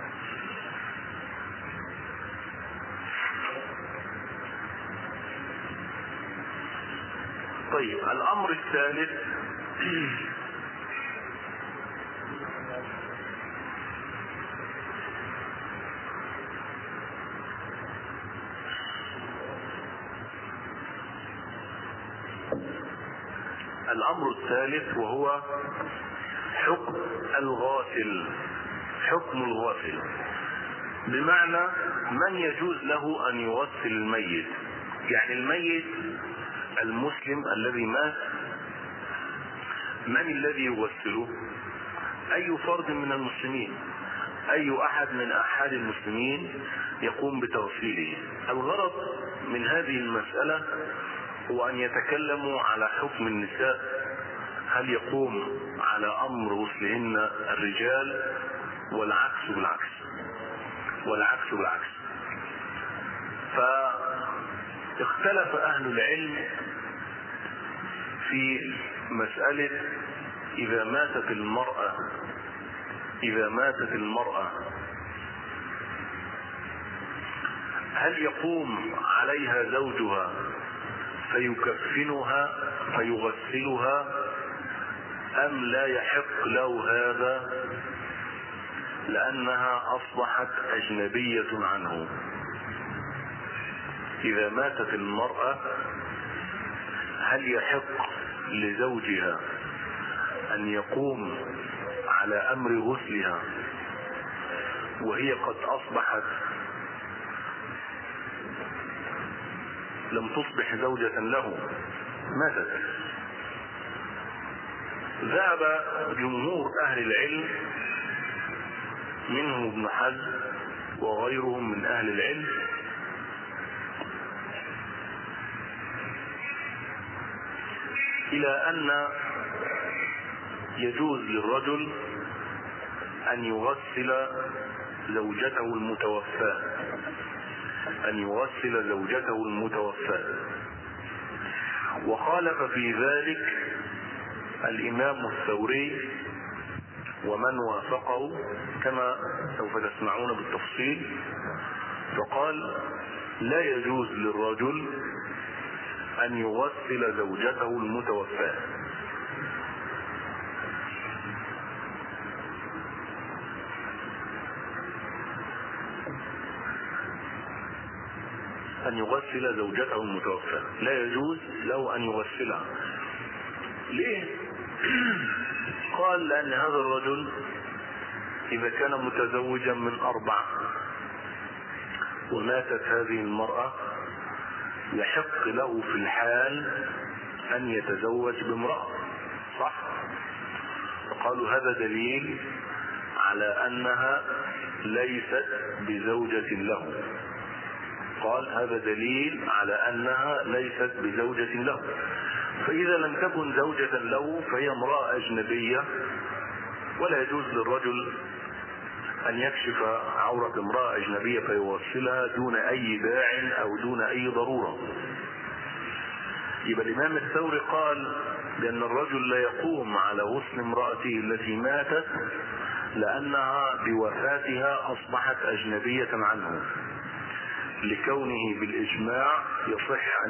[SPEAKER 3] طيب، الأمر الثالث وهو حكم الغاسل. حكم الغاسل بمعنى من يجوز له أن يغسل الميت. يعني الميت المسلم الذي مات، من الذي يغسله؟ أي فرد من المسلمين، أي أحد من أحد المسلمين يقوم بتغسيله. الغرض من هذه المسألة هو أن يتكلموا على حكم النساء، هل يقوم على أمر غسلهن الرجال والعكس بالعكس. فاختلف أهل العلم في مسألة إذا ماتت المرأة هل يقوم عليها زوجها فيكفنها فيغسلها أم لا يحق له هذا لأنها أصبحت أجنبية عنه؟ إذا ماتت المرأة هل يحق لزوجها أن يقوم على أمر غسلها وهي قد أصبحت لم تصبح زوجة له، ماتت؟ ذهب جمهور أهل العلم منهم ابن حزم وغيرهم من أهل العلم إلى أن يجوز للرجل أن يغسل زوجته المتوفاة، وخالف في ذلك الإمام الثوري ومن وافقه كما سوف تسمعون بالتفصيل. فقال لا يجوز للرجل أن يغسل زوجته المتوفاة. لا يجوز له أن يغسلها. ليه؟ قال لأن هذا الرجل إذا كان متزوجا من 4 وماتت هذه المرأة يحق له في الحال أن يتزوج بامرأة، صح؟ فقالوا هذا دليل على أنها ليست بزوجة له. فإذا لم تكن زوجة له فهي امرأة أجنبية، ولا يجوز للرجل أن يكشف عورة امرأة أجنبية فيغسلها دون أي داع أو دون أي ضرورة. يبقى الإمام الثوري قال بأن الرجل لا يقوم على غسل امرأته التي ماتت لأنها بوفاتها أصبحت أجنبية عنه، لكونه بالإجماع يصح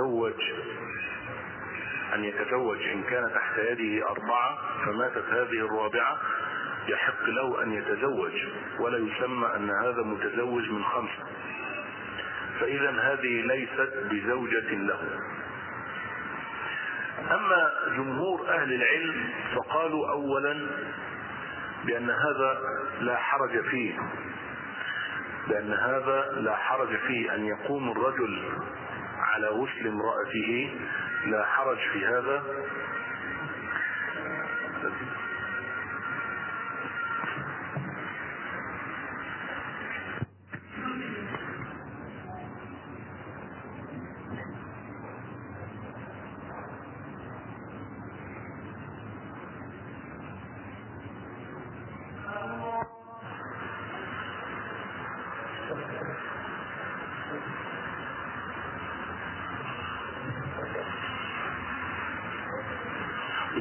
[SPEAKER 3] أن يتزوج إن كان تحت يده 4 فماتت هذه الرابعة يحق له أن يتزوج، ولا يسمى أن هذا متزوج من 5. فإذا هذه ليست بزوجة له. أما جمهور أهل العلم فقالوا أولا بأن هذا لا حرج فيه أن يقوم الرجل على غسل امرأته، لا حرج في هذا.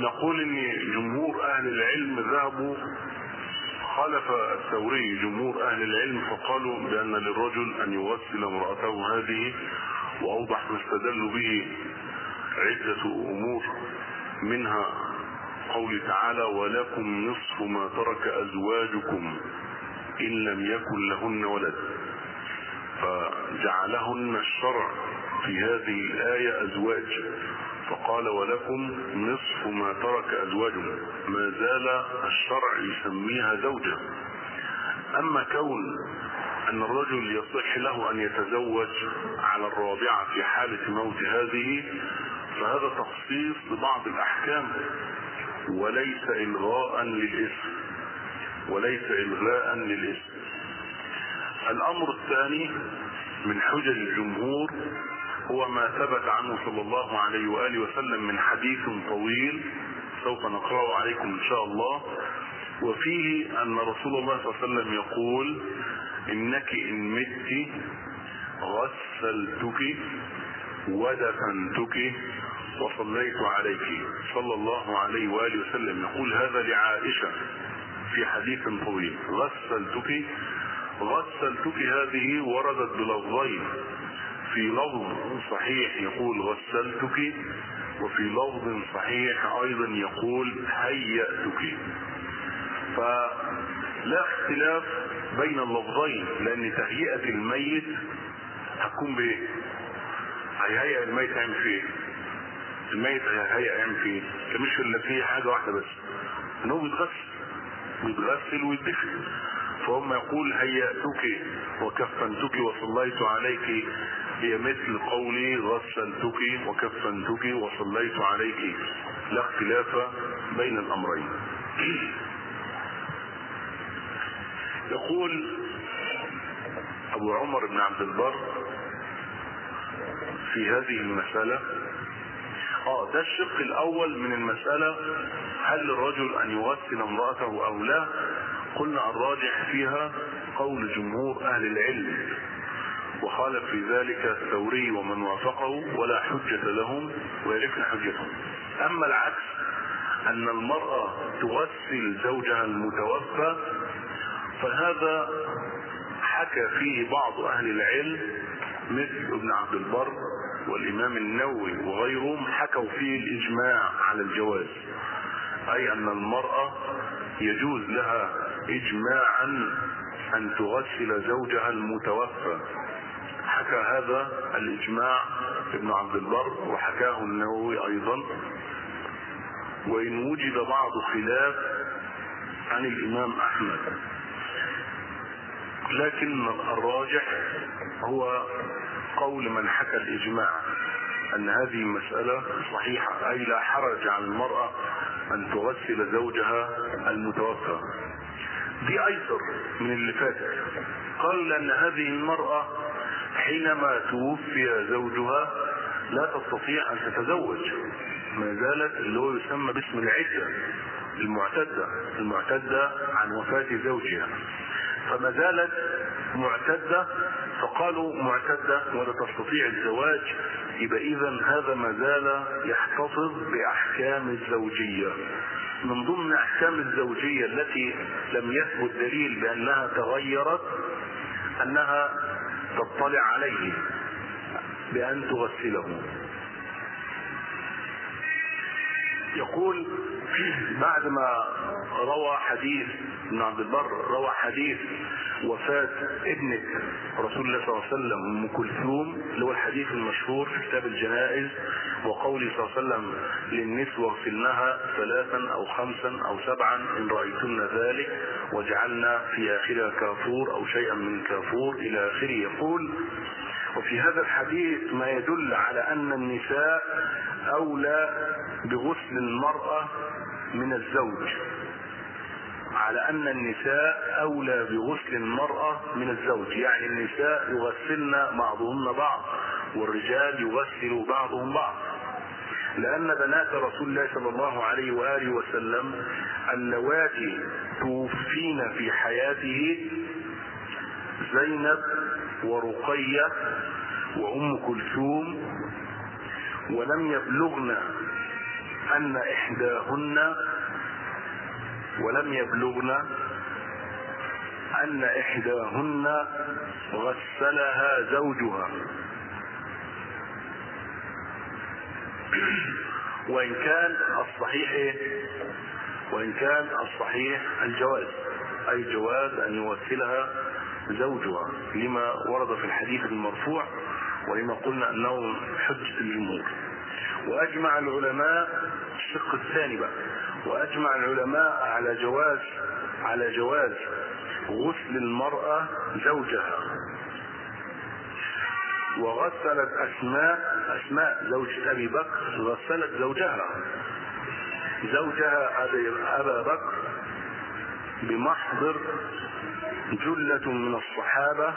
[SPEAKER 3] نقول ان جمهور اهل العلم ذهبوا خالف الثوري جمهور اهل العلم، فقالوا بان للرجل ان يغسل امرأته هذه، واوضح ما استدلوا به عدة امور، منها قول تعالى ولكم نصف ما ترك ازواجكم ان لم يكن لهن ولد، فجعلهن الشرع في هذه الآية ازواج، فقال ولكم نصف ما ترك ازواجكم، ما زال الشرع يسميها زوجة. اما كون ان الرجل يصح له ان يتزوج على الرابعة في حالة موت هذه، فهذا تخصيص لبعض الاحكام وليس الغاء للاسم. الامر الثاني من حجج الجمهور هو ما ثبت عنه صلى الله عليه وآله وسلم من حديث طويل سوف نقرأه عليكم ان شاء الله، وفيه ان رسول الله صلى الله عليه وسلم يقول انك ان مت غسلتك ودفنتك وصليت عليك، صلى الله عليه وآله وسلم يقول هذا لعائشة في حديث طويل. غسلتك هذه وردت بلفظين، في لفظ صحيح يقول غسلتك، وفي لفظ صحيح ايضا يقول هيأتك، فلا اختلاف بين اللفظين، لان تهيئة الميت هتكون بايه؟ هيهيئ الميت يعمل فيه الميت هيهيئ يعمل فيه مش الا فيه حاجة واحدة بس، انه بيتغسل ويدفن، فهم يقول هيأتك وكفنتك وصليت عليك، هي مثل قولي غسلتك وكفنتك وصليت عليك، لا اختلاف بين الامرين. يقول ابو عمر بن عبد البر في هذه المسألة، ده الشق الاول من المسألة، هل للرجل ان يغسل امرأته او لا؟ قلنا الراجح فيها قول جمهور اهل العلم، وخالف في ذلك الثوري ومن وافقه، ولا حجة لهم ويعرفن حجتهم. اما العكس ان المرأة تغسل زوجها المتوفى، فهذا حكى فيه بعض اهل العلم مثل ابن عبد البر والامام النووي وغيرهم، حكوا فيه الاجماع على الجواز، اي ان المرأة يجوز لها اجماعا ان تغسل زوجها المتوفى، حكى هذا الاجماع ابن عبد البر وحكاه النووي ايضا، وان وجد بعض خلاف عن الامام احمد، لكن الراجح هو قول من حكى الاجماع ان هذه مسألة صحيحة، اي لا حرج على المرأة ان تغسل زوجها المتوفى. دي ايسر من اللي فاتت، قالوا لان هذه المرأة حينما توفي زوجها لا تستطيع ان تتزوج، ما زالت اللي هو يسمى باسم العدة، المعتدة عن وفاة زوجها، فما زالت معتدة، فقالوا معتدة ولا تستطيع الزواج، يبقى اذا هذا ما زال يحتفظ باحكام الزوجية. من ضمن احكام الزوجية التي لم يثبت دليل بانها تغيرت انها تطلع عليه بان تغسله. يقول بعد ما روى حديث ابن عبد البر، روى حديث وفاة ابنة رسول الله صلى الله عليه وسلم ام كلثوم، اللي هو الحديث المشهور في كتاب الجنائز، وقوله صلى الله عليه وسلم للنسوة اغسلنها 3 أو 5 أو 7 ان رأيتن ذلك، وجعلنا في اخرها كافور او شيئا من كافور الى اخره. يقول وفي هذا الحديث ما يدل على ان النساء اولى بغسل المرأة من الزوج، على ان النساء اولى بغسل المرأة من الزوج، يعني النساء يغسلن بعضهن بعض والرجال يغسل بعضهم بعض، لان بنات رسول الله صلى الله عليه وآله وسلم اللواتي توفين في حياته زينب ورقية وام كلثوم، ولم يبلغن
[SPEAKER 4] أن إحداهن ولم يبلغن أن إحداهن غسلها زوجها، وإن كان الصحيح الجواز، أي جواز أن يغسلها زوجها لما ورد في الحديث المرفوع، ولما قلنا أنه حجة الجمهور. وأجمع العلماء الشق الثاني بقى، وأجمع العلماء على جواز غسل المرأة زوجها. وغسلت أسماء زوجة أبي بكر غسلت زوجها أبا بكر بمحضر جلة من الصحابة،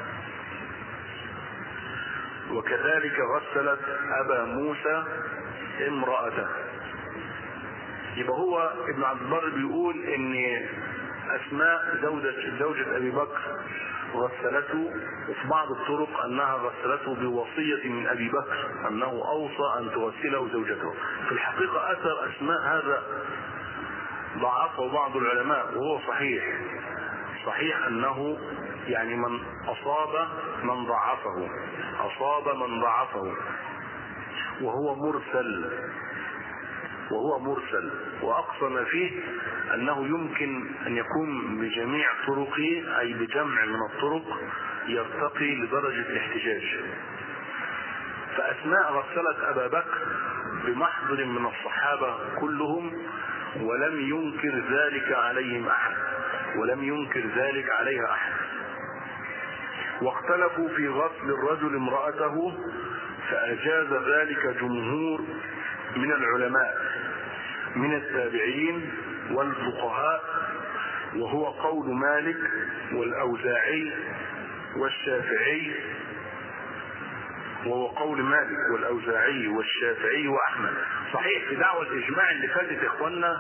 [SPEAKER 4] وكذلك غسلت أبا موسى امرأته. يبقى هو ابن عبد البر بيقول ان أسماء زوجة أبي بكر غسلته، وفي بعض الطرق أنها غسلته بوصية من أبي بكر أنه أوصى أن تغسله زوجته. في الحقيقة أثر أسماء هذا ضعفه بعض العلماء، وهو صحيح أنه يعني من أصاب من ضعفه وهو مرسل، وأقصى ما فيه أنه يمكن أن يكون بجميع طرقه، أي بجمع من الطرق يرتقي لدرجة الاحتجاج. فأسماء غسلت أبا بكر بمحضر من الصحابة كلهم، ولم ينكر ذلك عليها أحد. واختلفوا في غسل الرجل امرأته، فأجاز ذلك جمهور من العلماء من التابعين والفقهاء، وهو قول مالك والأوزاعي والشافعي وأحمد. صحيح في دعوة الإجماع اللي فاتت يا إخوانا،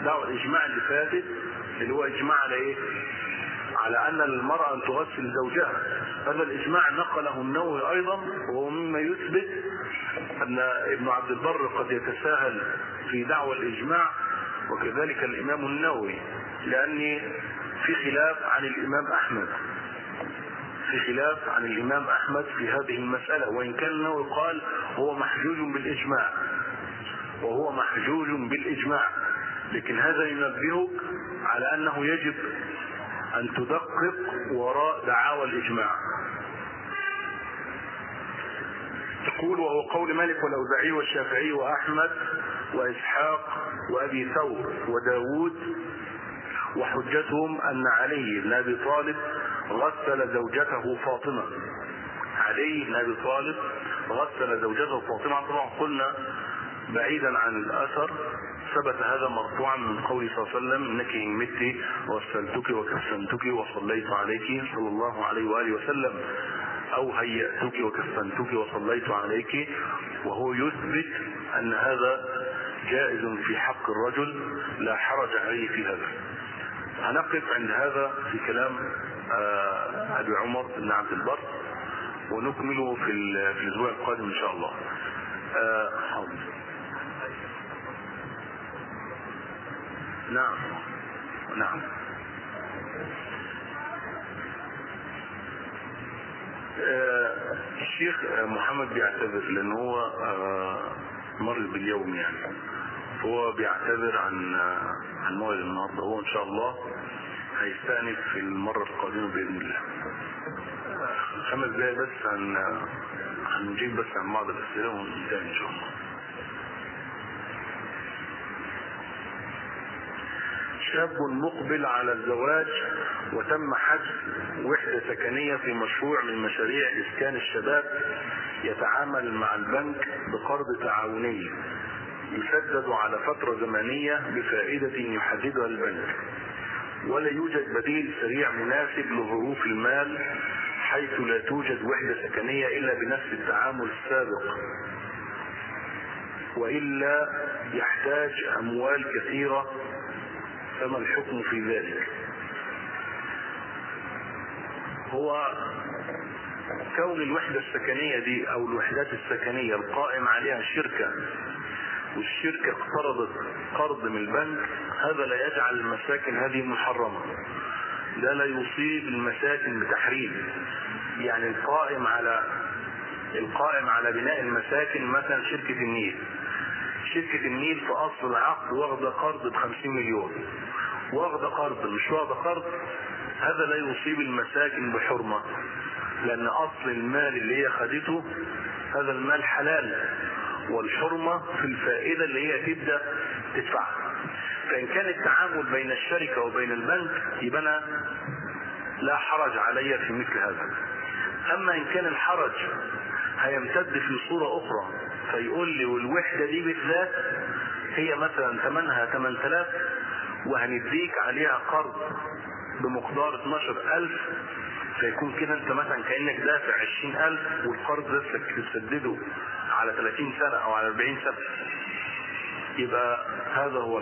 [SPEAKER 4] اللي هو إجماع على إيه؟ على أن المرأة أن تغسل زوجها. هذا الإجماع نقله النووي أيضا، وهو مما يثبت أن ابن عبد البر قد يتساهل في دعوة الإجماع، وكذلك الإمام النووي، لأن في خلاف عن الإمام أحمد في هذه المسألة، وإن كان النووي قال هو محجوج بالإجماع، لكن هذا ينبهك على أنه يجب أن تدقق وراء دعاوى الإجماع. تقول وهو قول مالك والأوزاعي والشافعي وأحمد وإسحاق وأبي ثور وداود، وحجتهم أن علي بن أبي طالب غسل زوجته فاطمة. طبعا قلنا بعيدا عن الأثر، ثبت هذا مرفوعا من قوله صلى الله عليه وسلم: انك ان مت غسلتك وكفنتك وصليت عليك صلى الله عليه وآله وسلم، او هيأتك وكفنتك وصليت عليك. وهو يثبت ان هذا جائز في حق الرجل، لا حرج عليه في هذا. هنقف عند هذا في كلام ابي عمر بن عبد البر، ونكمله في الاسبوع القادم ان شاء الله. حاضر. نعم. الشيخ محمد بيعتذر لأن هو مرض باليوم، يعني هو بيعتذر عن موعد النهارده. هو إن شاء الله هيستأنف في المرة القادمة بإذن الله. 5 دقايق بس هنجيب بس عن بعض الأسئلة وننتهي إن شاء الله. شاب مقبل على الزواج وتم حجز وحدة سكنية في مشروع من مشاريع إسكان الشباب، يتعامل مع البنك بقرض تعاوني يسدد على فترة زمنية بفائدة يحددها البنك، ولا يوجد بديل سريع مناسب لظروف المال، حيث لا توجد وحدة سكنية إلا بنفس التعامل السابق، وإلا يحتاج أموال كثيرة، فما الحكم في ذلك؟ هو كون الوحدة السكنية دي أو الوحدات السكنية القائم عليها شركة والشركة اقترضت قرض من البنك، هذا لا يجعل المساكن هذه محرمة، ده لا يصيب المساكن بتحريم. يعني القائم على بناء المساكن مثلا شركة النيل في اصل العقد واخده قرض ب50 مليون، واخده قرض مش واخده قرض، هذا لا يصيب المساكن بحرمة، لان اصل المال اللي هي خدته هذا المال حلال، والحرمة في الفائدة اللي هي تبدأ تدفعها. فإن كان التعامل بين الشركة وبين البنك يبقى لا حرج علي في مثل هذا. أما إن كان الحرج هيمتد في صورة أخرى، فيقول لي والوحدة دي بالذات هي مثلا ثمنها 8000 وهنديك عليها قرض بمقدار 12000، فيكون كده انت مثلا كأنك دافع 20000 والقرض ده تسدده على 30 سنة او على 40 سنة، يبقى هذا هو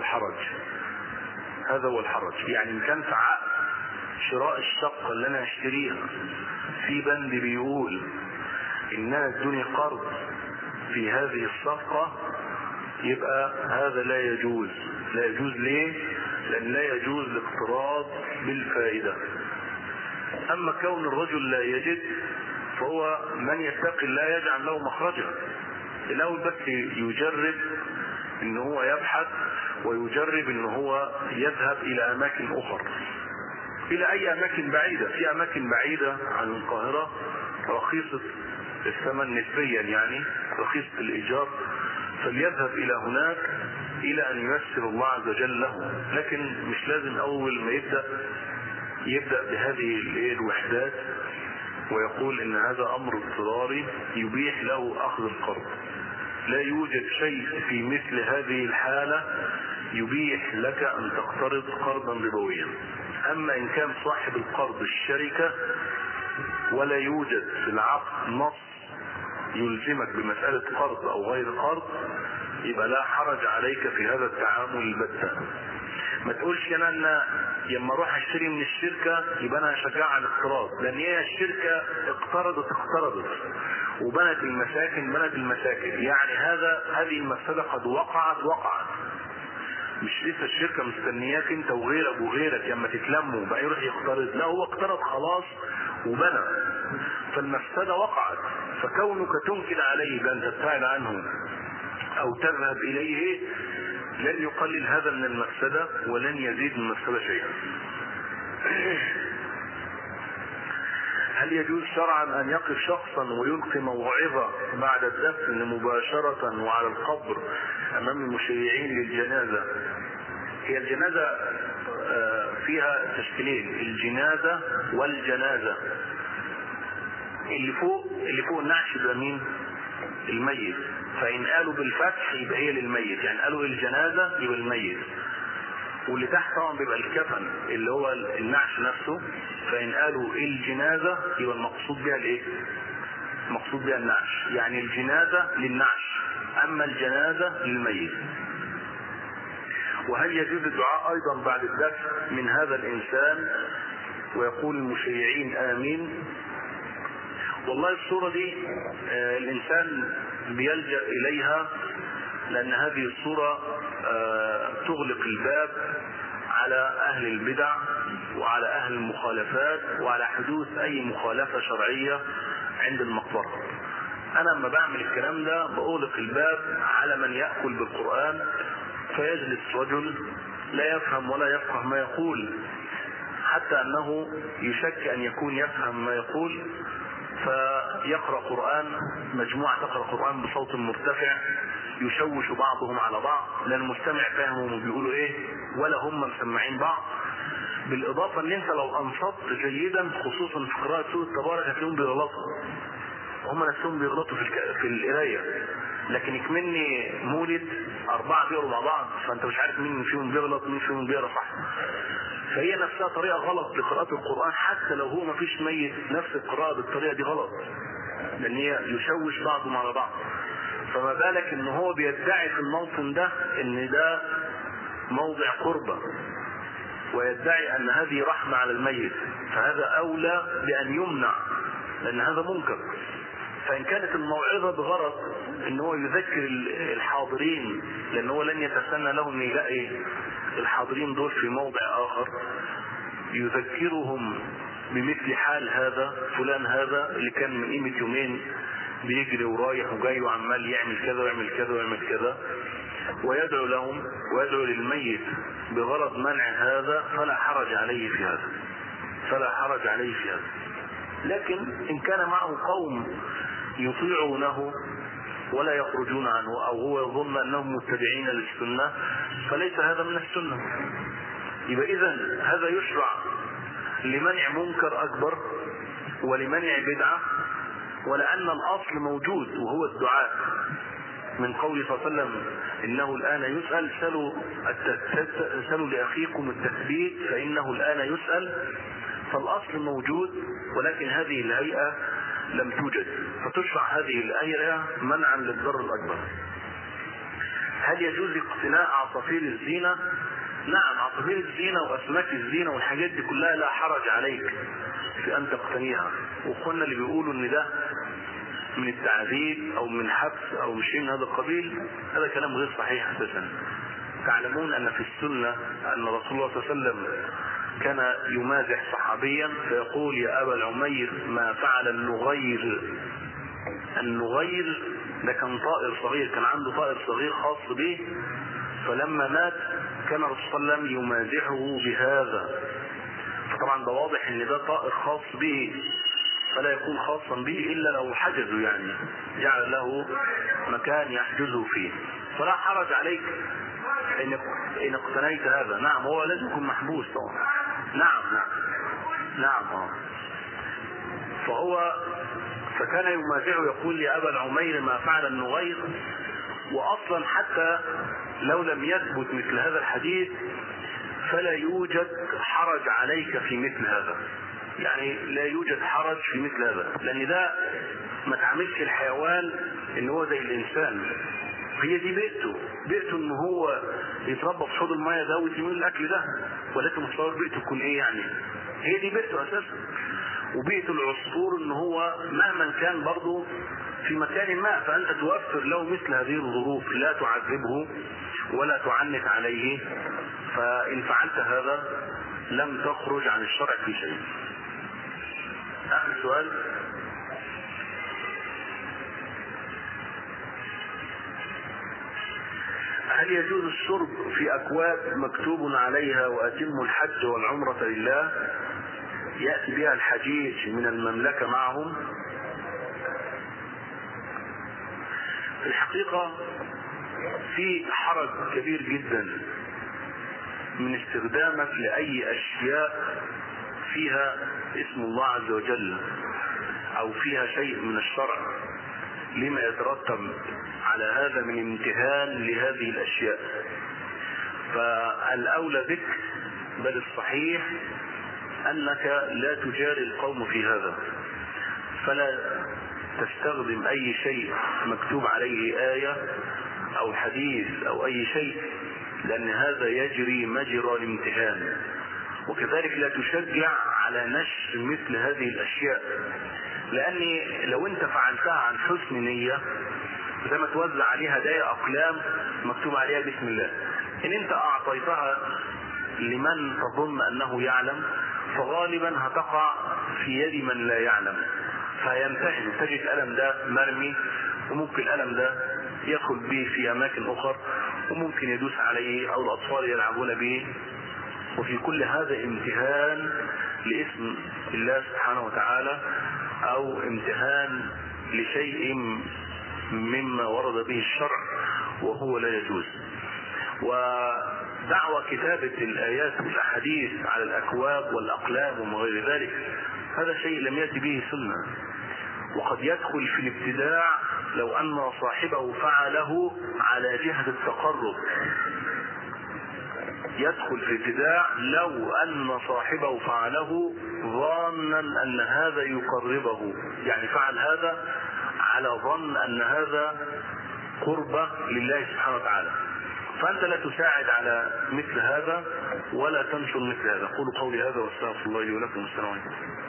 [SPEAKER 4] الحرج. يعني ان كان في عقد شراء الشقة اللي انا اشتريها في بند بيقول ان انا ادوني قرض في هذه الصفقة، يبقى هذا لا يجوز. ليه؟ لان لا يجوز الاقتراض بالفائدة. اما كون الرجل لا يجد فهو من يتقي الله يجعل له مخرجا. الاول بس يجرب ان هو يبحث، ويجرب ان هو يذهب الى اماكن اخرى، الى اي اماكن بعيدة. في اماكن بعيدة عن القاهرة رخيصة الثمن نسبيا، يعني رخيصة الايجار، فليذهب الى هناك الى ان ييسر الله عز وجل له. لكن مش لازم اول ما يبدأ بهذه الوحدات ويقول ان هذا امر اضطراري يبيح له اخذ القرض. لا يوجد شيء في مثل هذه الحالة يبيح لك ان تقترض قرضا ربويا. اما ان كان صاحب القرض الشركة ولا يوجد في العقد نص يلزمك بمسألة قرض او غير قرض، يبقى لا حرج عليك في هذا التعامل البتة. ما تقولش انا لما اروح اشتري من الشركة يبقى انا هشجع على الاقتراض، لان هي الشركة اقترضت وبنت المساكن، يعني هذه المفسدة قد وقعت. مش لسه الشركة مستنياك انت وغيرك لما تتلموا بقى يروح يقترض، لا، هو اقترض خلاص وبنى، فالمفسدة وقعت. فكونك تنكر عليه بأن تبتعد عنه او تذهب اليه لن يقلل هذا من المفسدة ولن يزيد من المفسدة شيئا. هل يجوز شرعا ان يقف شخصا ويلقي موعظة بعد الدفن مباشرة وعلى القبر امام المشيعين للجنازة؟ هي الجنازة فيها تشكيلين، الجنازة والجنازة. اللي فوق النعش ده مين؟ الميت. فإن قالوا بالفتح يبقى هي للميت، يعني قالوا الجنازة يبقى الميت. واللي تحت طبعا بيبقى الكفن اللي هو النعش نفسه. فإن قالوا الجنازة يبقى المقصود بها الايه؟ المقصود بها النعش، يعني الجنازة للنعش اما الجنازة للميت. وهل يجوز الدعاء ايضا بعد الدفن من هذا الانسان ويقول المشيعين امين؟ والله الصورة دي الانسان بيلجأ اليها لان هذه الصورة تغلق الباب على اهل البدع وعلى اهل المخالفات وعلى حدوث اي مخالفة شرعية عند المقبرة. انا لما بعمل الكلام ده بأغلق الباب على من يأكل بالقرآن، فيجلس رجل لا يفهم ولا يفقه ما يقول، حتى انه يشك ان يكون يفهم ما يقول، فيقرأ قرآن، مجموعة تقرأ قرآن بصوت مرتفع، يشوش بعضهم على بعض، لا المستمع فاهمهم وبيقولوا ايه ولا هم مسمعين بعض. بالاضافة ان انت لو انصت جيدا خصوصا في قراءة سورة تبارك هتلاقيهم بيغلطوا، هم نفسهم بيغلطوا في القراية، لكن يكمني مولد 4 بيقروا مع بعض، فانت مش عارف مين فيهم بيغلط مين فيهم بيقرا صح. فهي نفسها طريقة غلط لقراءة القرآن، حتى لو هو ما فيش ميت نفس القراءة بالطريقة دي غلط، لان هي يشوش بعضهم على بعض. فما بالك ان هو بيدعي في الموطن ده ان ده موضع قربة، ويدعي ان هذه رحمة على الميت، فهذا اولى بان يمنع، لان هذا منكر. فإن كانت الموعظة بغرض ان هو يذكر الحاضرين، لان هو لن يتسنى له ان يلاقي الحاضرين دول في موضع اخر، يذكرهم بمثل حال هذا فلان هذا اللي كان من قيمة يومين بيجري ورايح وجاي وعمال يعمل كذا ويعمل كذا ويعمل كذا، ويدعو لهم ويدعو للميت بغرض منع هذا، فلا حرج عليه في هذا، فلا حرج عليه في هذا. لكن إن كان معه قوم يطيعونه ولا يخرجون عنه، أو هو يظن أنهم متبعين للسنة، فليس هذا من السنة. يبقى إذن هذا يشرع لمنع منكر أكبر ولمنع بدعة، ولأن الأصل موجود وهو الدعاء، من قول صلى الله عليه وسلم إنه الآن يسأل سلوا لأخيكم التثبيت فإنه الآن يسأل. فالأصل موجود، ولكن هذه الهيئة لم توجد، فتشرع هذه الهيئة منعا للضرر الأكبر. هل يجوز اقتناء عصافير الزينة؟ نعم، عصافير الزينة وأسماك الزينة والحاجات دي كلها لا حرج عليك في أن تقتنيها. وأخونا اللي بيقولوا إن ده من التعذيب أو من حبس أو من شيء من هذا القبيل، هذا كلام غير صحيح أساسا. تعلمون أن في السنة أن رسول الله صلى الله عليه وسلم كان يمازح صحابيا فيقول يا أبا العمير ما فعل النغير. النغير ده كان طائر صغير، كان عنده طائر صغير خاص به، فلما مات كان الرسول صلى الله عليه وسلم يمازحه بهذا. فطبعا ده واضح ان ده طائر خاص به، فلا يكون خاصا به الا لو حجزه، يعني جعل له مكان يحجزه فيه. فلا حرج عليك ان اقتنيت هذا. نعم، هو لازم يكون محبوس طبعا. نعم. فكان يمازحه يقول يا أبا العمير ما فعل النغير. وأصلا حتى لو لم يثبت مثل هذا الحديث فلا يوجد حرج عليك في مثل هذا، يعني لا يوجد حرج في مثل هذا، لأن ده ما تعملش الحيوان إن هو زي الإنسان. هي دي بيئته ان هو يتربى في حوض المياه ده ويتميل الاكل ده، ولكن متصور بيئته تكون ايه يعني؟ هي دي بيئته اساسا. وبيئة العصفور ان هو مهما كان برضه في مكان ما، فانت توفر له مثل هذه الظروف، لا تعذبه ولا تعنت عليه. فان فعلت هذا لم تخرج عن الشرع في شيء. اخر سؤال: هل يجوز الشرب في أكواب مكتوب عليها وأتموا الحج والعمرة لله، يأتي بها الحجيج من المملكة معهم؟ في الحقيقة في حرج كبير جدا من استخدامك لأي أشياء فيها اسم الله عز وجل أو فيها شيء من الشرع، لما يترتب على هذا من امتهان لهذه الأشياء. فالأولى بك بل الصحيح أنك لا تجاري القوم في هذا، فلا تستخدم أي شيء مكتوب عليه آية أو حديث أو أي شيء، لأن هذا يجري مجرى الامتهان. وكذلك لا تشجع على نشر مثل هذه الأشياء، لأن لو أنت فعلتها عن حسن نية زي ما توزع عليها هدايا أقلام مكتوب عليها بسم الله، إن أنت أعطيتها لمن تظن أنه يعلم فغالبا هتقع في يد من لا يعلم، فيمتهن. تجد الألم ده مرمي، وممكن الألم ده يدخل به في أماكن أخرى، وممكن يدوس عليه أو الأطفال يلعبون به. وفي كل هذا امتهان لاسم الله سبحانه وتعالى، أو امتهان لشيء مما ورد به الشرع وهو لا يجوز. ودعوى كتابة الآيات والأحاديث على الأكواب والأقلام وما غير ذلك هذا شيء لم يأتي به سنة، وقد يدخل في الابتداع لو أن صاحبه فعله على جهة التقرب. يدخل في ابتداع لو أن صاحبه فعله ظانا أن هذا يقربه، يعني فعل هذا على ظن أن هذا قربة لله سبحانه وتعالى. فأنت لا تساعد على مثل هذا ولا تنشر مثل هذا. قولوا قولي هذا واستغفر الله لي ولكم. السلام عليكم.